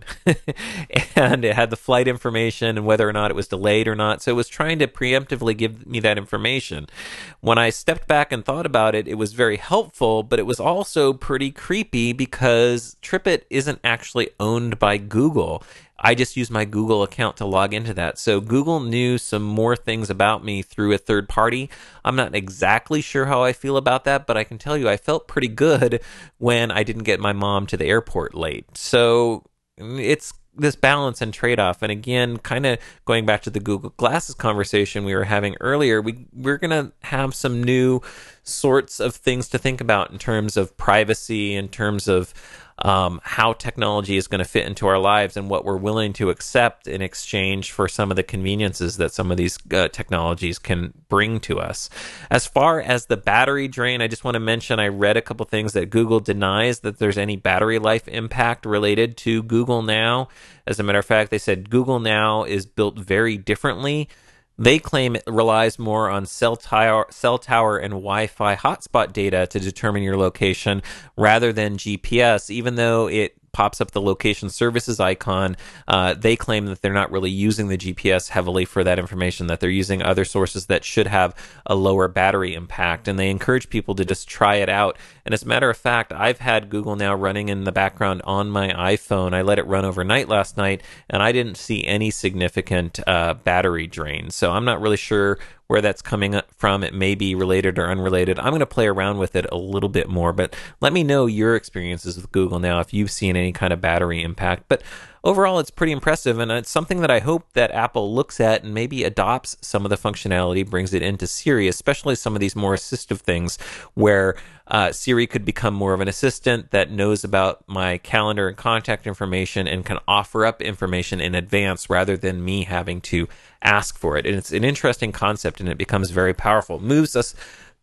And it had the flight information and whether or not it was delayed or not. So it was trying to preemptively give me that information. When I stepped back and thought about it, it was very helpful, but it was also pretty creepy because TripIt isn't actually owned by Google. I just used my Google account to log into that. So Google knew some more things about me through a third party. I'm not exactly sure how I feel about that, but I can tell you I felt pretty good when I didn't get my mom to the airport late. So it's this balance and trade-off. And again, kind of going back to the Google Glasses conversation we were having earlier, we, we're going to have some new sorts of things to think about in terms of privacy, in terms of Um, how technology is going to fit into our lives and what we're willing to accept in exchange for some of the conveniences that some of these uh, technologies can bring to us. As far as the battery drain, I just want to mention I read a couple things that Google denies that there's any battery life impact related to Google Now. As a matter of fact, they said Google Now is built very differently. They claim it relies more on cell tower, cell tower and Wi-Fi hotspot data to determine your location rather than G P S, even though it pops up the location services icon. Uh, they claim that they're not really using the G P S heavily for that information, that they're using other sources that should have a lower battery impact, and they encourage people to just try it out. And as a matter of fact, I've had Google Now running in the background on my iPhone. I let it run overnight last night, and I didn't see any significant uh, battery drain. So I'm not really sure where that's coming from. It may be related or unrelated. I'm going to play around with it a little bit more, but let me know your experiences with Google Now if you've seen any kind of battery impact. But overall, it's pretty impressive, and it's something that I hope that Apple looks at and maybe adopts some of the functionality, brings it into Siri, especially some of these more assistive things where uh, Siri could become more of an assistant that knows about my calendar and contact information and can offer up information in advance rather than me having to ask for it. And it's an interesting concept, and it becomes very powerful. It moves us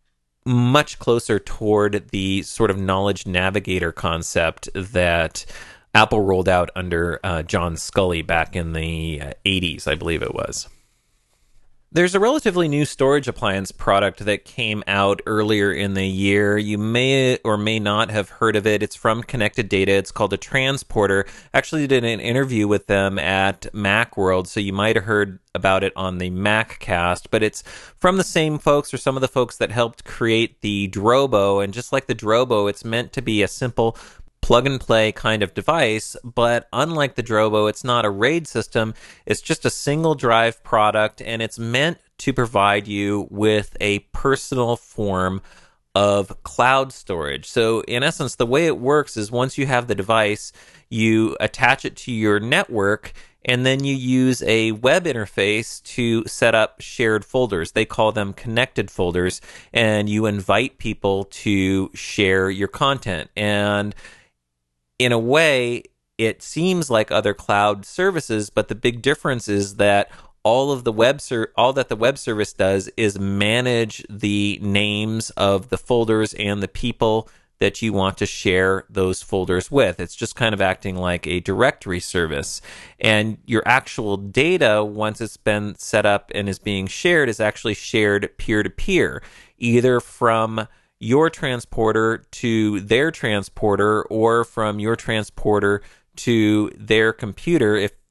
much closer toward the sort of knowledge navigator concept that Apple rolled out under uh, John Sculley back in the uh, eighties, I believe it was. There's a relatively new storage appliance product that came out earlier in the year. You may or may not have heard of it. It's from Connected Data. It's called a Transporter. I actually did an interview with them at Macworld, so you might have heard about it on the MacCast, but it's from the same folks or some of the folks that helped create the Drobo, and just like the Drobo, it's meant to be a simple plug and play kind of device, but unlike the Drobo, it's not a RAID system. It's just a single drive product, and it's meant to provide you with a personal form of cloud storage. So in essence, the way it works is once you have the device, you attach it to your network, and then you use a web interface to set up shared folders. They call them connected folders, and you invite people to share your content. And in a way, it seems like other cloud services, but the big difference is that all of the web ser- all that the web service does is manage the names of the folders and the people that you want to share those folders with. It's just kind of acting like a directory service. And your actual data, once it's been set up and is being shared, is actually shared peer-to-peer, either from your transporter to their transporter or from your transporter to their computer if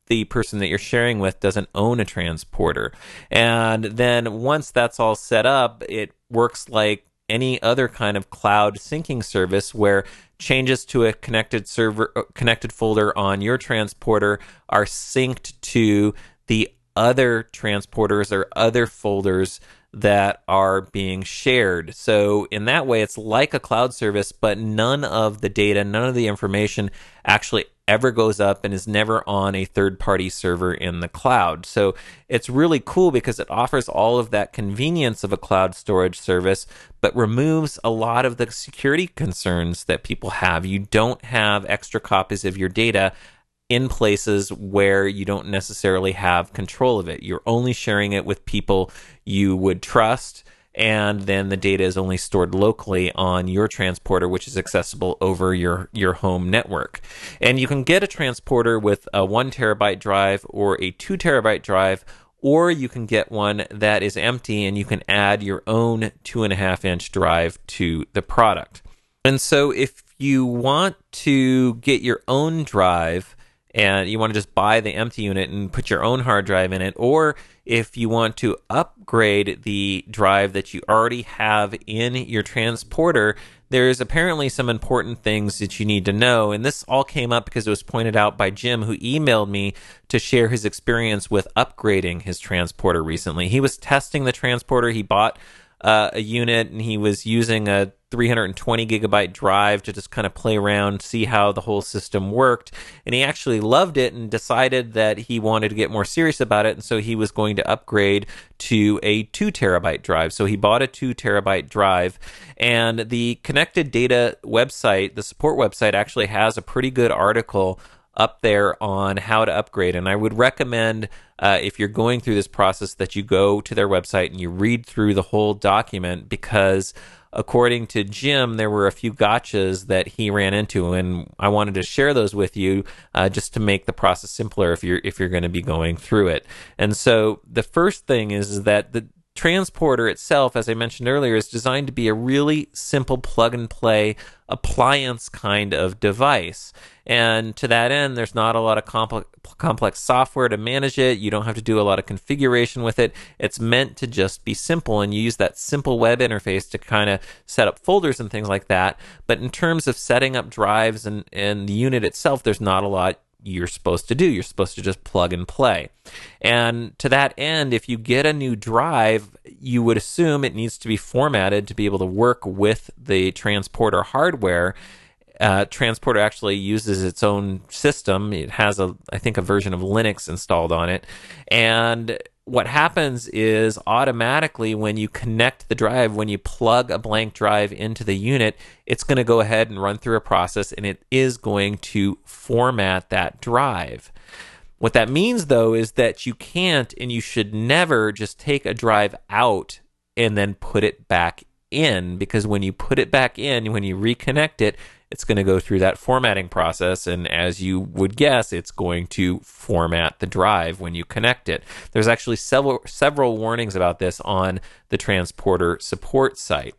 the person that you're sharing with doesn't own a transporter. And then once that's all set up, it works like any other kind of cloud syncing service where changes to a connected server, connected folder on your transporter are synced to the other transporters or other folders that are being shared. So in that way, it's like a cloud service, but none of the data, none of the information actually ever goes up and is never on a third-party server in the cloud. So it's really cool because it offers all of that convenience of a cloud storage service, but removes a lot of the security concerns that people have. You don't have extra copies of your data in places where you don't necessarily have control of it. You're only sharing it with people you would trust, and then the data is only stored locally on your transporter, which is accessible over your, your home network. And you can get a transporter with a one terabyte drive or a two terabyte drive, or you can get one that is empty and you can add your own two and a half inch drive to the product. And so if you want to get your own drive, and you want to just buy the empty unit and put your own hard drive in it, or if you want to upgrade the drive that you already have in your transporter, there's apparently some important things that you need to know. And this all came up because it was pointed out by Jim, who emailed me to share his experience with upgrading his transporter recently. He was testing the transporter. He bought uh, a unit and he was using a three hundred twenty gigabyte drive to just kind of play around, see how the whole system worked. And he actually loved it and decided that he wanted to get more serious about it. And so he was going to upgrade to a two terabyte drive. So he bought a two terabyte drive, and the Connected Data website, the support website, actually has a pretty good article up there on how to upgrade. And I would recommend, uh, if you're going through this process, that you go to their website and you read through the whole document, because according to Jim, there were a few gotchas that he ran into, and I wanted to share those with you uh, just to make the process simpler if you're if you're going to be going through it. And so the first thing is, is that the transporter itself, as I mentioned earlier, is designed to be a really simple plug-and-play appliance kind of device. And to that end, there's not a lot of complex, complex software to manage it. You don't have to do a lot of configuration with it. It's meant to just be simple, and you use that simple web interface to kind of set up folders and things like that. But in terms of setting up drives and, and the unit itself, there's not a lot you're supposed to do. You're supposed to just plug and play. And to that end, if you get a new drive, you would assume it needs to be formatted to be able to work with the transporter hardware. Uh, transporter actually uses its own system. It has a, I think, a version of Linux installed on it. And what happens is, automatically when you connect the drive, when you plug a blank drive into the unit, it's going to go ahead and run through a process, and it is going to format that drive. What that means, though, is that you can't and you should never just take a drive out and then put it back in, because when you put it back in, when you reconnect it, it's going to go through that formatting process, and as you would guess, it's going to format the drive when you connect it. There's actually several several warnings about this on the transporter support site.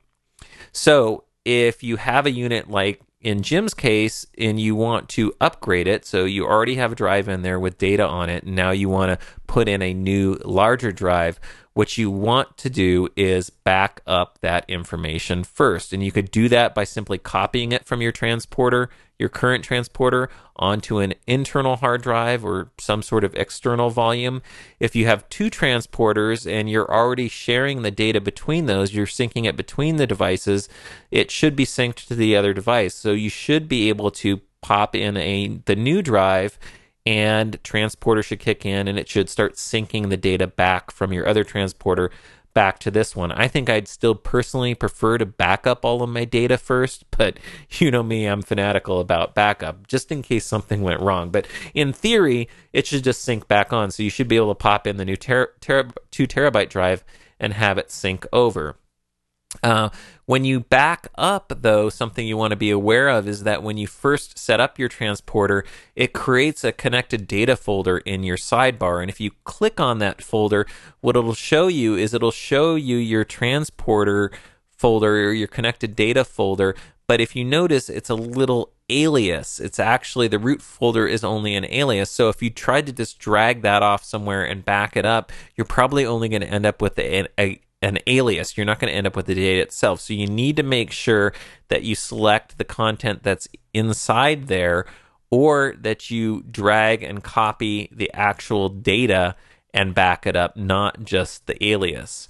So if you have a unit like in Jim's case, and you want to upgrade it, so you already have a drive in there with data on it, and now you want to put in a new, larger drive, what you want to do is back up that information first. And you could do that by simply copying it from your transporter, your current transporter, onto an internal hard drive or some sort of external volume. If you have two transporters and you're already sharing the data between those, you're syncing it between the devices, it should be synced to the other device. So you should be able to pop in a the new drive, and transporter should kick in, and it should start syncing the data back from your other transporter back to this one. I think I'd still personally prefer to back up all of my data first, but you know me, I'm fanatical about backup, just in case something went wrong. But in theory, it should just sync back on, so you should be able to pop in the new ter- ter- two terabyte drive and have it sync over. Uh, when you back up, though, something you want to be aware of is that when you first set up your transporter, it creates a connected data folder in your sidebar. And if you click on that folder, what it'll show you is it'll show you your transporter folder or your connected data folder, but if you notice, it's a little alias. It's actually, the root folder is only an alias. So if you tried to just drag that off somewhere and back it up, you're probably only going to end up with a, a an alias. You're not going to end up with the data itself. So you need to make sure that you select the content that's inside there, or that you drag and copy the actual data and back it up, not just the alias.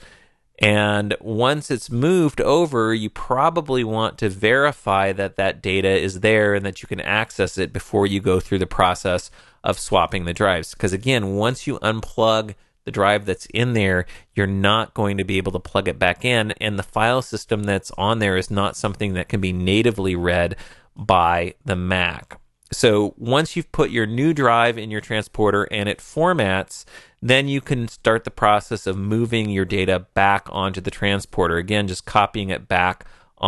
And once it's moved over, you probably want to verify that that data is there and that you can access it before you go through the process of swapping the drives. Because again, once you unplug the drive that's in there, you're not going to be able to plug it back in, and the file system that's on there is not something that can be natively read by the Mac. So once you've put your new drive in your transporter and it formats, then you can start the process of moving your data back onto the transporter. Again, just copying it back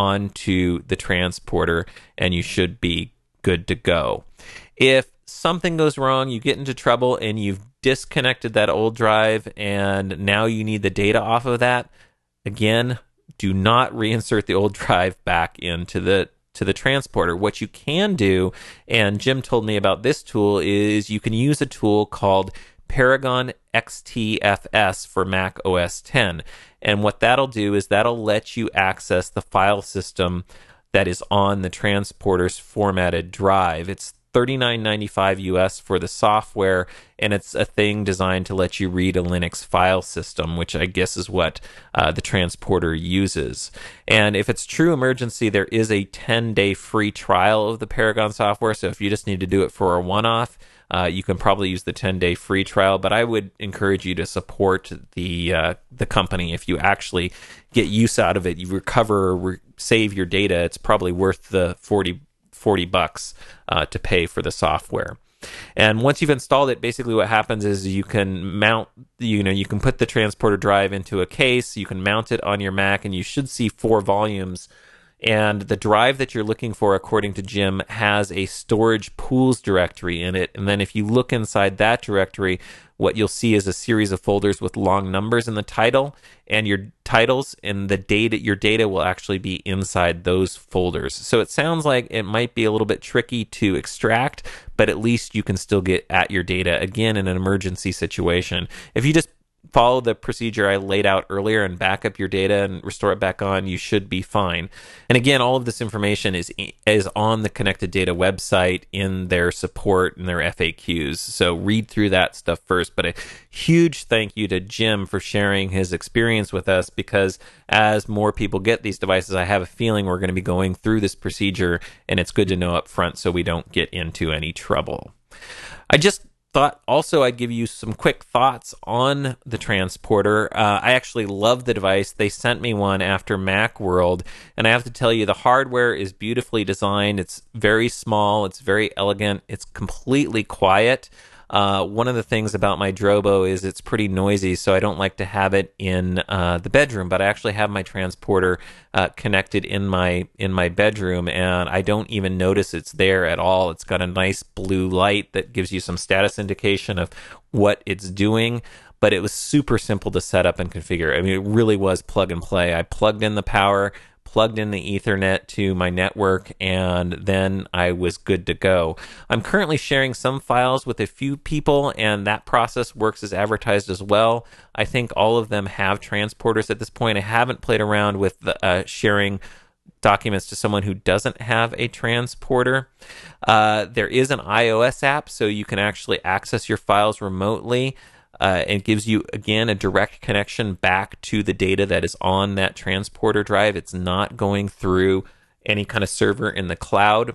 onto the transporter, and you should be good to go. If something goes wrong, you get into trouble, and you've disconnected that old drive, and now you need the data off of that, again, do not reinsert the old drive back into the to the transporter. What you can do, and Jim told me about this tool, is you can use a tool called Paragon X T F S for Mac O S ten. And what that'll do is that'll let you access the file system that is on the transporter's formatted drive. It's thirty-nine ninety-five U S for the software, and it's a thing designed to let you read a Linux file system, which I guess is what uh, the transporter uses. And if it's true emergency, there is a ten-day free trial of the Paragon software, so if you just need to do it for a one-off, uh, you can probably use the ten-day free trial, but I would encourage you to support the uh, the company. If you actually get use out of it, you recover or re- save your data, it's probably worth the forty bucks uh, to pay for the software. And once you've installed it, basically what happens is you can mount, you know, you can put the transporter drive into a case, you can mount it on your Mac, and you should see four volumes. And the drive that you're looking for, according to Jim, has a storage pools directory in it. And then if you look inside that directory, what you'll see is a series of folders with long numbers in the title, and your titles and the data, your data will actually be inside those folders. So it sounds like it might be a little bit tricky to extract, but at least you can still get at your data, again, in an emergency situation. If you just follow the procedure I laid out earlier and back up your data and restore it back on, you should be fine. And again, all of this information is is on the Connected Data website in their support and their F A Qs. So read through that stuff first. But a huge thank you to Jim for sharing his experience with us, because as more people get these devices, I have a feeling we're going to be going through this procedure, and it's good to know up front so we don't get into any trouble. I just thought also I'd give you some quick thoughts on the transporter. Uh, I actually love the device. They sent me one after Macworld, and I have to tell you, the hardware is beautifully designed. It's very small. It's very elegant. It's completely quiet. Uh, one of the things about my Drobo is it's pretty noisy, so I don't like to have it in uh, the bedroom, but I actually have my transporter uh, connected in my in my bedroom, and I don't even notice it's there at all. It's got a nice blue light that gives you some status indication of what it's doing, but it was super simple to set up and configure. I mean, it really was plug and play. I plugged in the power, plugged in the Ethernet to my network, and then I was good to go. I'm currently sharing some files with a few people, and that process works as advertised as well. I think all of them have transporters at this point. I haven't played around with the, uh, sharing documents to someone who doesn't have a transporter. Uh, there is an iOS app, so you can actually access your files remotely. Uh, it gives you, again, a direct connection back to the data that is on that transporter drive. It's not going through any kind of server in the cloud.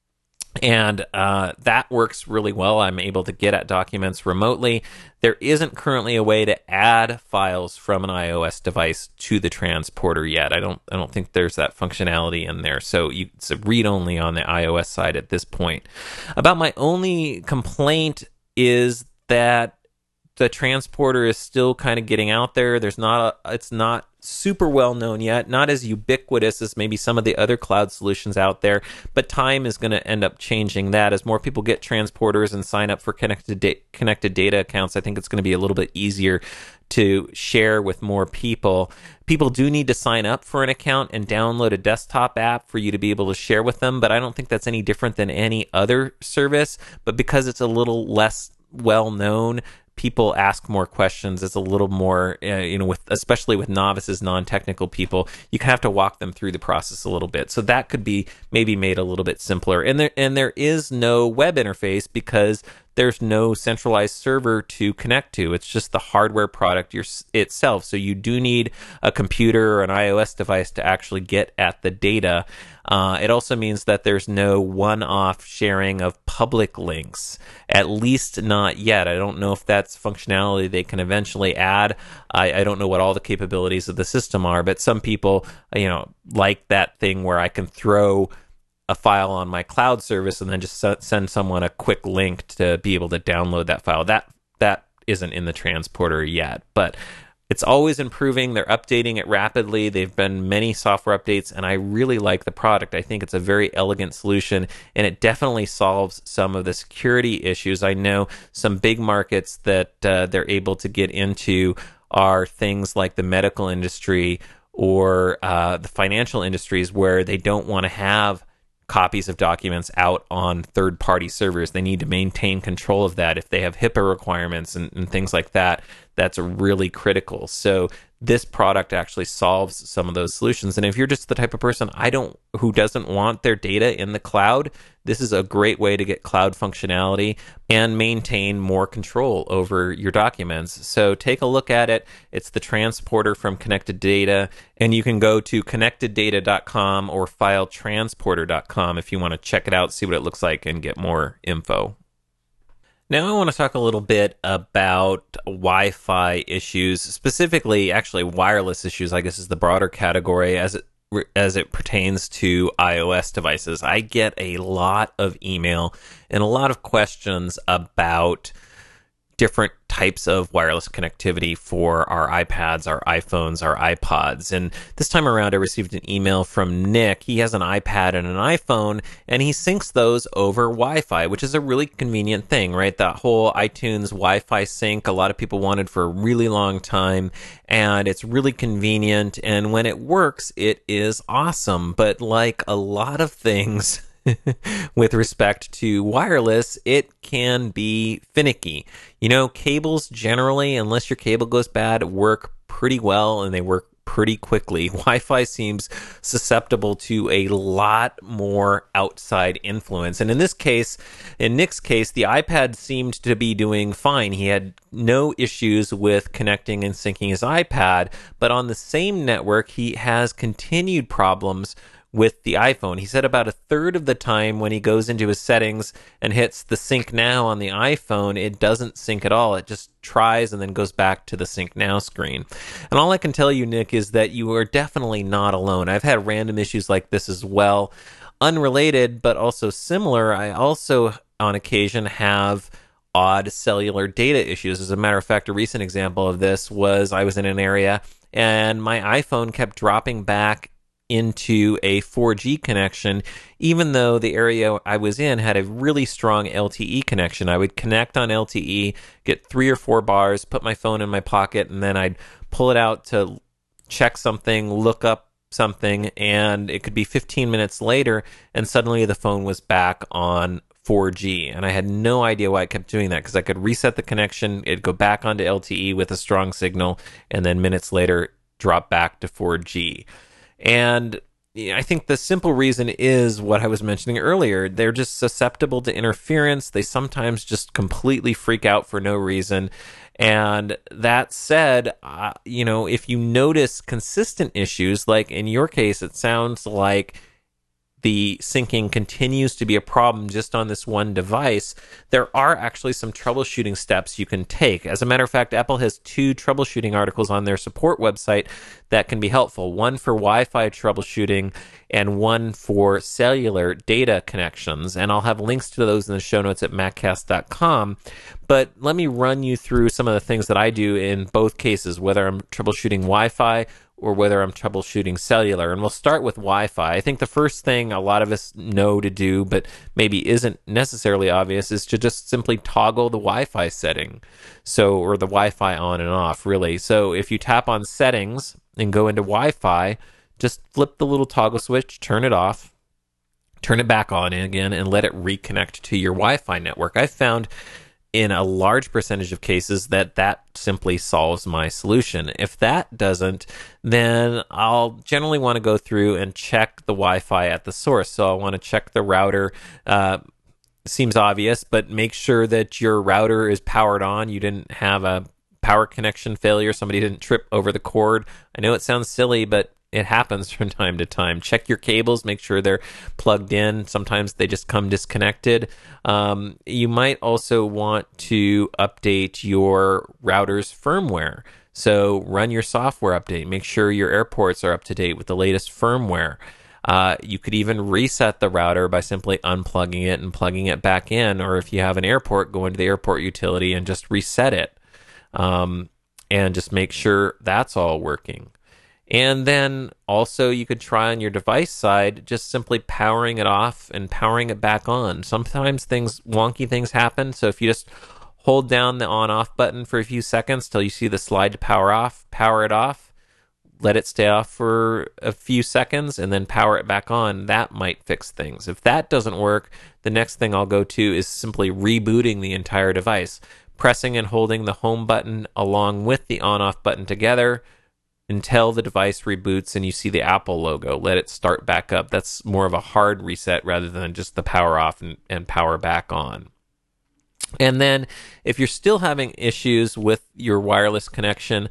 And uh, that works really well. I'm able to get at documents remotely. There isn't currently a way to add files from an iOS device to the transporter yet. I don't I don't think there's that functionality in there. So you, it's a read-only on the iOS side at this point. About my only complaint is that the transporter is still kind of getting out there. There's not a, it's not super well known yet, not as ubiquitous as maybe some of the other cloud solutions out there, but time is going to end up changing that. As more people get transporters and sign up for connected da- connected data accounts, I think it's going to be a little bit easier to share with more people. People do need to sign up for an account and download a desktop app for you to be able to share with them, but I don't think that's any different than any other service. But because it's a little less well known, people ask more questions. It's a little more, uh, you know, with especially with novices, non-technical people, you have to walk them through the process a little bit. So that could be maybe made a little bit simpler. And there and there is no web interface because there's no centralized server to connect to. It's just the hardware product your, itself. So you do need a computer or an iOS device to actually get at the data. Uh, it also means that there's no one-off sharing of public links, at least not yet. I don't know if that's functionality they can eventually add. I, I don't know what all the capabilities of the system are, but some people, you know, like that thing where I can throw a file on my cloud service and then just send someone a quick link to be able to download that file. That that isn't in the transporter yet, but it's always improving. They're updating it rapidly. They've been many software updates, and I really like the product. I think it's a very elegant solution, and it definitely solves some of the security issues. I know some big markets that uh, they're able to get into are things like the medical industry or uh, the financial industries, where they don't want to have copies of documents out on third-party servers. They need to maintain control of that. If they have HIPAA requirements and, and things like that, that's really critical. So this product actually solves some of those solutions. And if you're just the type of person I don't who doesn't want their data in the cloud, this is a great way to get cloud functionality and maintain more control over your documents. So take a look at it. It's the transporter from Connected Data, and you can go to connected data dot com or file transporter dot com if you want to check it out, see what it looks like, and get more info. Now I want to talk a little bit about Wi-Fi issues, specifically actually wireless issues, I guess is the broader category as it as it pertains to iOS devices. I get a lot of email and a lot of questions about different types of wireless connectivity for our iPads, our iPhones, our iPods. And this time around, I received an email from Nick. He has an iPad and an iPhone, and he syncs those over Wi-Fi, which is a really convenient thing, right? That whole iTunes Wi-Fi sync, a lot of people wanted for a really long time, and it's really convenient. And when it works, it is awesome. But like a lot of things with respect to wireless, it can be finicky. You know, cables generally, unless your cable goes bad, work pretty well and they work pretty quickly. Wi-Fi seems susceptible to a lot more outside influence. And in this case, in Nick's case, the iPad seemed to be doing fine. He had no issues with connecting and syncing his iPad, but on the same network, he has continued problems with the iPhone. He said about a third of the time when he goes into his settings and hits the sync now on the iPhone, it doesn't sync at all. It just tries and then goes back to the sync now screen. And all I can tell you, Nick, is that you are definitely not alone. I've had random issues like this as well. Unrelated, but also similar, I also on occasion have odd cellular data issues. As a matter of fact, a recent example of this was I was in an area and my iPhone kept dropping back into a four G connection, even though the area I was in had a really strong L T E connection. I would connect on L T E, get three or four bars, put my phone in my pocket, and then I'd pull it out to check something, look up something, and it could be fifteen minutes later, and suddenly the phone was back on four G. And I had no idea why I kept doing that, because I could reset the connection, it'd go back onto L T E with a strong signal, and then minutes later drop back to four G. And I think the simple reason is what I was mentioning earlier. They're just susceptible to interference. They sometimes just completely freak out for no reason. And that said, uh, you know, if you notice consistent issues, like in your case, it sounds like the syncing continues to be a problem just on this one device, there are actually some troubleshooting steps you can take. As a matter of fact, Apple has two troubleshooting articles on their support website that can be helpful. One for Wi-Fi troubleshooting and one for cellular data connections. And I'll have links to those in the show notes at maccast dot com. But let me run you through some of the things that I do in both cases, whether I'm troubleshooting Wi-Fi or whether I'm troubleshooting cellular. And we'll start with Wi-Fi. I think the first thing a lot of us know to do, but maybe isn't necessarily obvious, is to just simply toggle the Wi-Fi setting. So, or the Wi-Fi on and off, really. So if you tap on settings and go into Wi-Fi, just flip the little toggle switch, turn it off, turn it back on again, and let it reconnect to your Wi-Fi network. I've found in a large percentage of cases that that simply solves my solution. If that doesn't, then I'll generally want to go through and check the Wi-Fi at the source. So I want to check the router. Uh, seems obvious, but make sure that your router is powered on. You didn't have a power connection failure. Somebody didn't trip over the cord. I know it sounds silly, but it happens from time to time. Check your cables, make sure they're plugged in. Sometimes they just come disconnected. Um, you might also want to update your router's firmware. So run your software update. Make sure your airports are up to date with the latest firmware. Uh, you could even reset the router by simply unplugging it and plugging it back in. Or if you have an airport, go into the airport utility and just reset it. Um, and just make sure that's all working. And then also you could try on your device side, just simply powering it off and powering it back on. Sometimes things, wonky things happen. So if you just hold down the on off button for a few seconds till you see the slide to power off, power it off, let it stay off for a few seconds and then power it back on, that might fix things. If that doesn't work, the next thing I'll go to is simply rebooting the entire device, pressing and holding the home button along with the on off button together until the device reboots and you see the Apple logo. Let it start back up. That's more of a hard reset rather than just the power off and, and power back on. And then if you're still having issues with your wireless connection,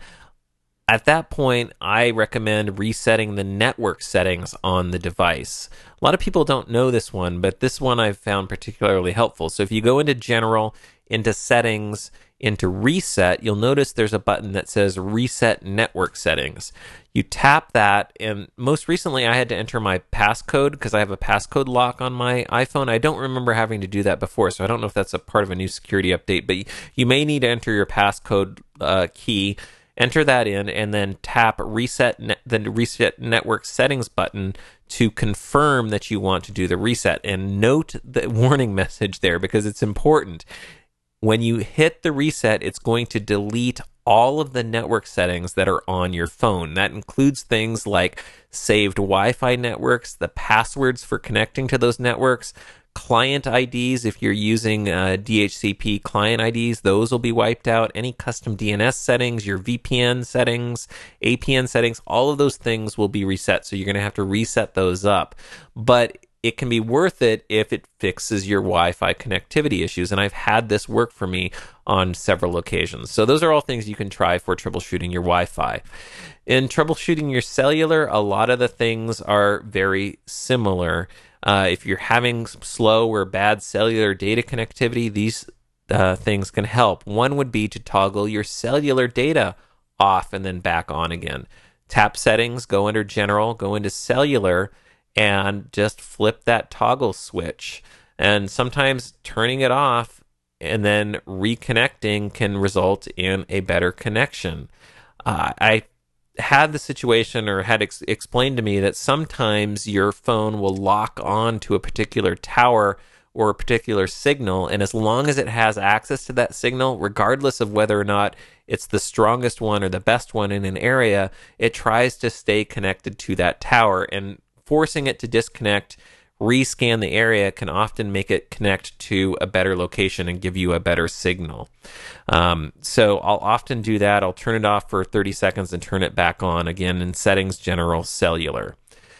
at that point, I recommend resetting the network settings on the device. A lot of people don't know this one, but this one I've found particularly helpful. So if you go into General, into Settings, into Reset, you'll notice there's a button that says Reset Network Settings. You tap that, and most recently I had to enter my passcode because I have a passcode lock on my iPhone. I don't remember having to do that before, so I don't know if that's a part of a new security update, but you may need to enter your passcode uh, key. Enter that in, and then tap reset ne- the Reset Network Settings button to confirm that you want to do the reset. And note the warning message there because it's important. When you hit the reset, it's going to delete all of the network settings that are on your phone. That includes things like saved Wi-Fi networks, the passwords for connecting to those networks, client I Ds. If you're using uh, D H C P client I Ds, those will be wiped out. Any custom D N S settings, your V P N settings, A P N settings, all of those things will be reset. So you're going to have to reset those up. But it can be worth it if it fixes your Wi-Fi connectivity issues. And I've had this work for me on several occasions. So those are all things you can try for troubleshooting your Wi-Fi. In troubleshooting your cellular, a lot of the things are very similar. Uh, if you're having slow or bad cellular data connectivity, these uh, things can help. One would be to toggle your cellular data off and then back on again. Tap Settings, go under General, go into Cellular, and just flip that toggle switch. And sometimes turning it off and then reconnecting can result in a better connection. Uh, I had the situation or had ex- explained to me that sometimes your phone will lock on to a particular tower or a particular signal, and as long as it has access to that signal, regardless of whether or not it's the strongest one or the best one in an area, it tries to stay connected to that tower, and forcing it to disconnect, rescan the area can often make it connect to a better location and give you a better signal. Um, so I'll often do that. I'll turn it off for thirty seconds and turn it back on again in Settings, General, Cellular.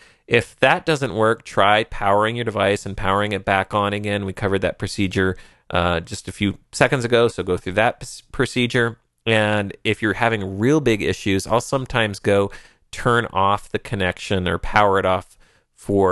If that doesn't work, try powering your device and powering it back on again. We covered that procedure uh, just a few seconds ago, so go through that p- procedure. And if you're having real big issues, I'll sometimes go turn off the connection or power it off for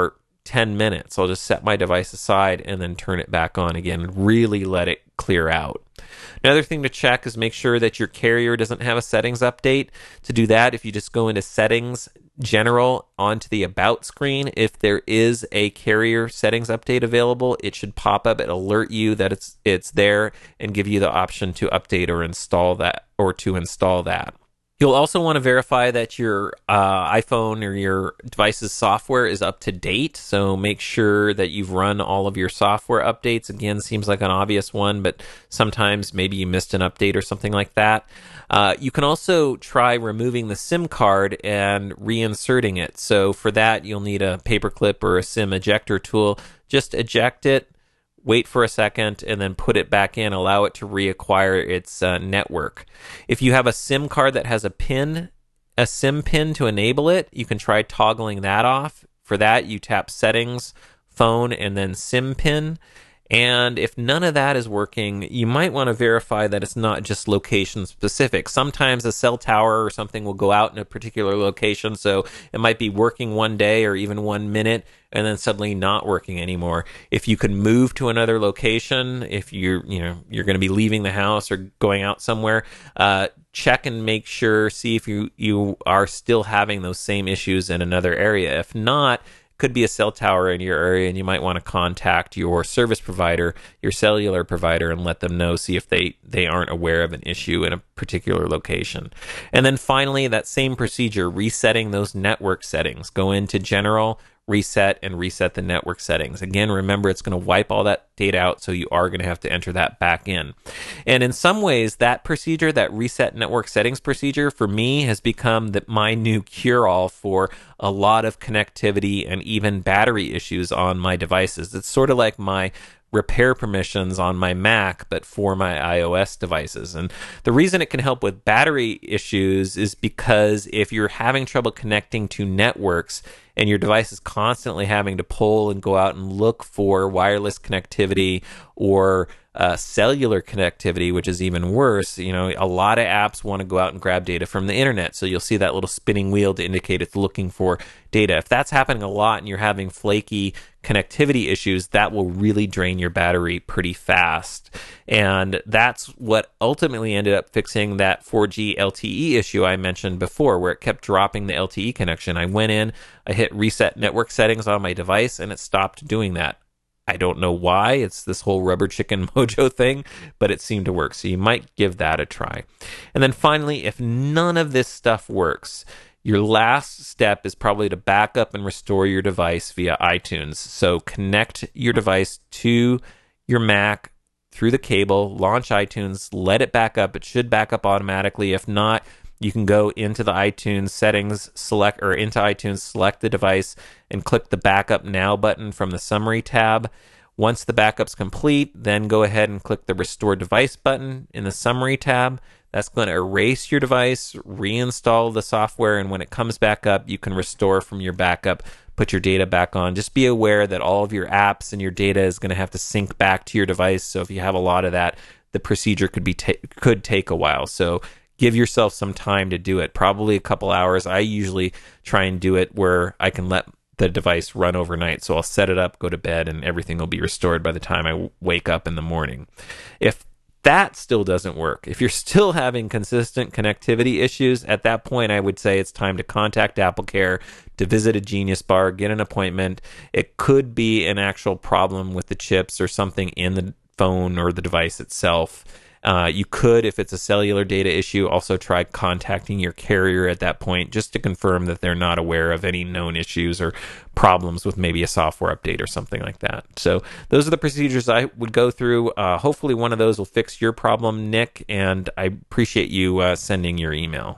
ten minutes. I'll just set my device aside and then turn it back on again and really let it clear out. Another thing to check is make sure that your carrier doesn't have a settings update. To do that, if you just go into settings, general, onto the about screen, if there is a carrier settings update available, it should pop up and alert you that it's it's there and give you the option to update or install that or to install that. You'll also want to verify that your uh, iPhone or your device's software is up to date. So make sure that you've run all of your software updates. Again, seems like an obvious one, but sometimes maybe you missed an update or something like that. Uh, you can also try removing the SIM card and reinserting it. So for that, you'll need a paperclip or a SIM ejector tool. Just eject it, wait for a second, and then put it back in, allow it to reacquire its uh, network. If you have a SIM card that has a pin, a SIM pin to enable it, you can try toggling that off. For that, you tap Settings, Phone, and then SIM pin. And if none of that is working, you might want to verify that it's not just location specific. Sometimes a cell tower or something will go out in a particular location, so it might be working one day or even one minute and then suddenly not working anymore. If you can move to another location, if you're, you know, you're going to be leaving the house or going out somewhere, uh, check and make sure, see if you, you are still having those same issues in another area. If not, could be a cell tower in your area, and you might want to contact your service provider, your cellular provider, and let them know, see if they, they aren't aware of an issue in a particular location. And then finally, that same procedure, resetting those network settings. Go into General, reset, and reset the network settings. Again, remember, it's going to wipe all that data out, so you are going to have to enter that back in. And in some ways, that procedure, that reset network settings procedure, for me, has become the, my new cure-all for a lot of connectivity and even battery issues on my devices. It's sort of like my repair permissions on my Mac, but for my iOS devices. And the reason it can help with battery issues is because if you're having trouble connecting to networks and your device is constantly having to pull and go out and look for wireless connectivity or uh, cellular connectivity, which is even worse, you know, a lot of apps want to go out and grab data from the internet. So you'll see that little spinning wheel to indicate it's looking for data. If that's happening a lot and you're having flaky connectivity issues, that will really drain your battery pretty fast. And that's what ultimately ended up fixing that four G L T E issue I mentioned before, where it kept dropping the L T E connection. I went in, I hit reset network settings on my device, and it stopped doing that. I don't know why. It's this whole rubber chicken mojo thing, but it seemed to work. So you might give that a try. And then finally, if none of this stuff works, your last step is probably to back up and restore your device via iTunes. So connect your device to your Mac through the cable, launch iTunes, let it back up. It should back up automatically. If not, you can go into the iTunes settings, select or into iTunes, select the device, and click the Backup Now button from the Summary tab. Once the backup's complete, then go ahead and click the Restore Device button in the Summary tab. That's going to erase your device, reinstall the software, and when it comes back up, you can restore from your backup, put your data back on. Just be aware that all of your apps and your data is going to have to sync back to your device. So if you have a lot of that, the procedure could be ta- could take a while. So give yourself some time to do it, probably a couple hours. I usually try and do it where I can let the device run overnight. So I'll set it up, go to bed, and everything will be restored by the time I wake up in the morning. If that still doesn't work, if you're still having consistent connectivity issues, at that point I would say it's time to contact AppleCare, to visit a Genius Bar, get an appointment. It could be an actual problem with the chips or something in the phone or the device itself. Uh, you could, if it's a cellular data issue, also try contacting your carrier at that point just to confirm that they're not aware of any known issues or problems with maybe a software update or something like that. So those are the procedures I would go through. Uh, hopefully one of those will fix your problem, Nick, and I appreciate you uh, sending your email.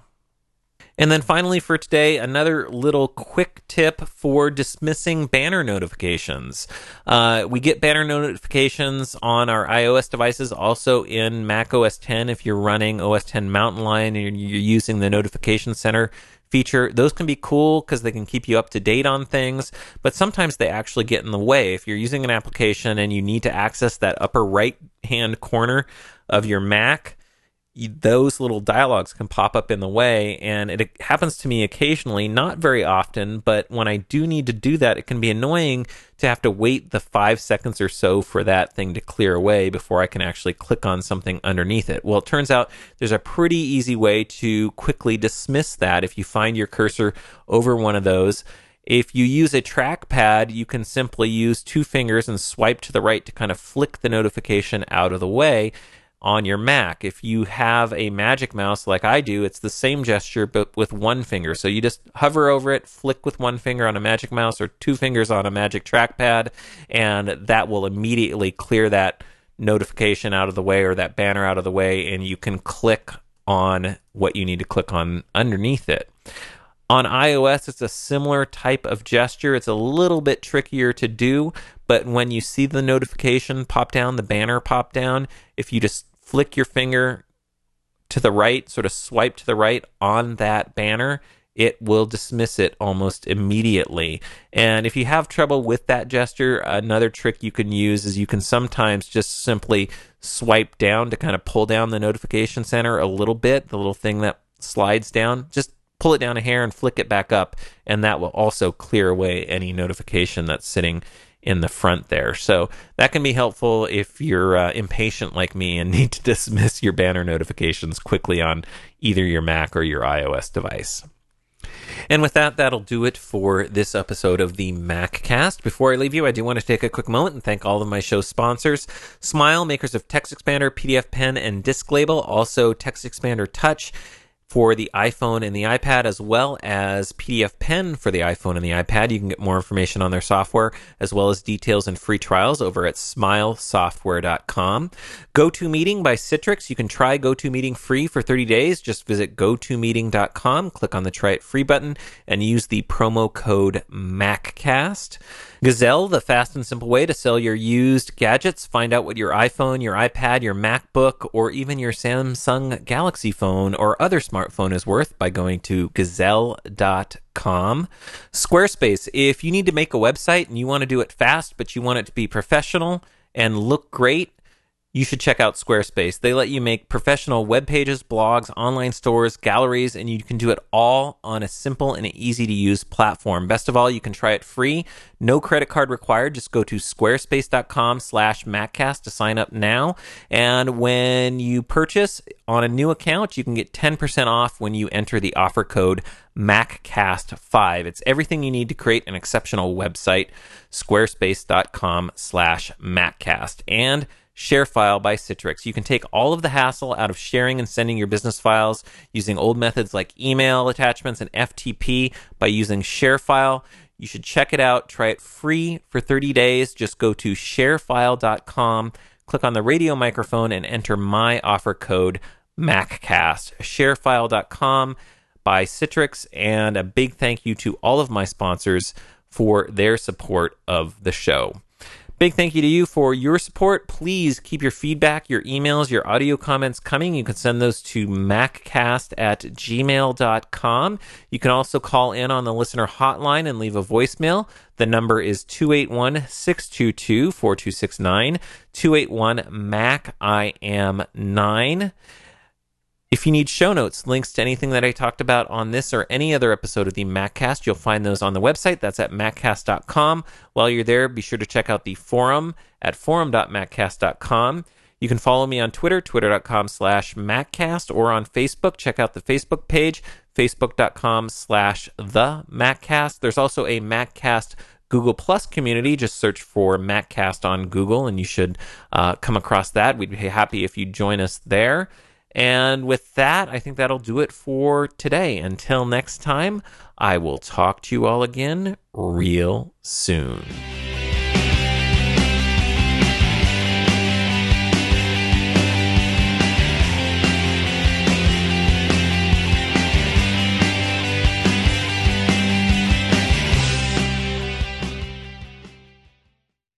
And then finally for today, another little quick tip for dismissing banner notifications. Uh, we get banner notifications on our iOS devices, also in Mac O S ten if you're running O S ten Mountain Lion and you're using the Notification Center feature. Those can be cool because they can keep you up to date on things, but sometimes they actually get in the way. If you're using an application and you need to access that upper right hand corner of your Mac, those little dialogues can pop up in the way, and it happens to me occasionally, not very often, but when I do need to do that, it can be annoying to have to wait the five seconds or so for that thing to clear away before I can actually click on something underneath it. Well, it turns out there's a pretty easy way to quickly dismiss that if you find your cursor over one of those. If you use a trackpad, you can simply use two fingers and swipe to the right to kind of flick the notification out of the way on your Mac. If you have a Magic Mouse like I do, it's the same gesture but with one finger. So you just hover over it, flick with one finger on a Magic Mouse or two fingers on a Magic Trackpad, and that will immediately clear that notification out of the way or that banner out of the way, and you can click on what you need to click on underneath it. On iOS, it's a similar type of gesture. It's a little bit trickier to do, but when you see the notification pop down, the banner pop down, if you just flick your finger to the right, sort of swipe to the right on that banner, it will dismiss it almost immediately. And if you have trouble with that gesture, another trick you can use is you can sometimes just simply swipe down to kind of pull down the notification center a little bit, the little thing that slides down. Just pull it down a hair and flick it back up, and that will also clear away any notification that's sitting in the front there. So that can be helpful if you're uh, impatient like me and need to dismiss your banner notifications quickly on either your Mac or your iOS device. And with that, that'll do it for this episode of the MacCast. Before I leave you, I do want to take a quick moment and thank all of my show sponsors. Smile, makers of TextExpander, P D F Pen, and Disk Label. Also, TextExpander Touch for the iPhone and the iPad, as well as P D F Pen for the iPhone and the iPad. You can get more information on their software, as well as details and free trials over at smile software dot com. GoToMeeting by Citrix. You can try GoToMeeting free for thirty days. Just visit go to meeting dot com, click on the Try It Free button, and use the promo code MacCast. Gazelle, the fast and simple way to sell your used gadgets. Find out what your iPhone, your iPad, your MacBook, or even your Samsung Galaxy phone or other smartphone is worth by going to gazelle dot com. Squarespace, if you need to make a website and you want to do it fast, but you want it to be professional and look great, you should check out Squarespace. They let you make professional web pages, blogs, online stores, galleries, and you can do it all on a simple and easy-to-use platform. Best of all, you can try it free. No credit card required. Just go to squarespace dot com slash MacCast to sign up now. And when you purchase on a new account, you can get ten percent off when you enter the offer code Mac Cast five. It's everything you need to create an exceptional website. squarespace dot com slash MacCast. And ShareFile by Citrix. You can take all of the hassle out of sharing and sending your business files using old methods like email attachments and F T P by using ShareFile. You should check it out. Try it free for thirty days. Just go to sharefile dot com, click on the radio microphone, and enter my offer code MacCast. sharefile dot com by Citrix, and a big thank you to all of my sponsors for their support of the show. Big thank you to you for your support. Please keep your feedback, your emails, your audio comments coming. You can send those to maccast at gmail dot com. You can also call in on the listener hotline and leave a voicemail. The number is two eight one, six two two, four two six nine, two eight one, Mac I am nine. If you need show notes, links to anything that I talked about on this or any other episode of the MacCast, you'll find those on the website. That's at maccast dot com. While you're there, be sure to check out the forum at forum dot maccast dot com. You can follow me on Twitter, twitter dot com slash MacCast, or on Facebook. Check out the Facebook page, facebook dot com slash the MacCast. There's also a MacCast Google Plus community. Just search for MacCast on Google, and you should uh, come across that. We'd be happy if you join us there. And with that, I think that'll do it for today. Until next time, I will talk to you all again real soon.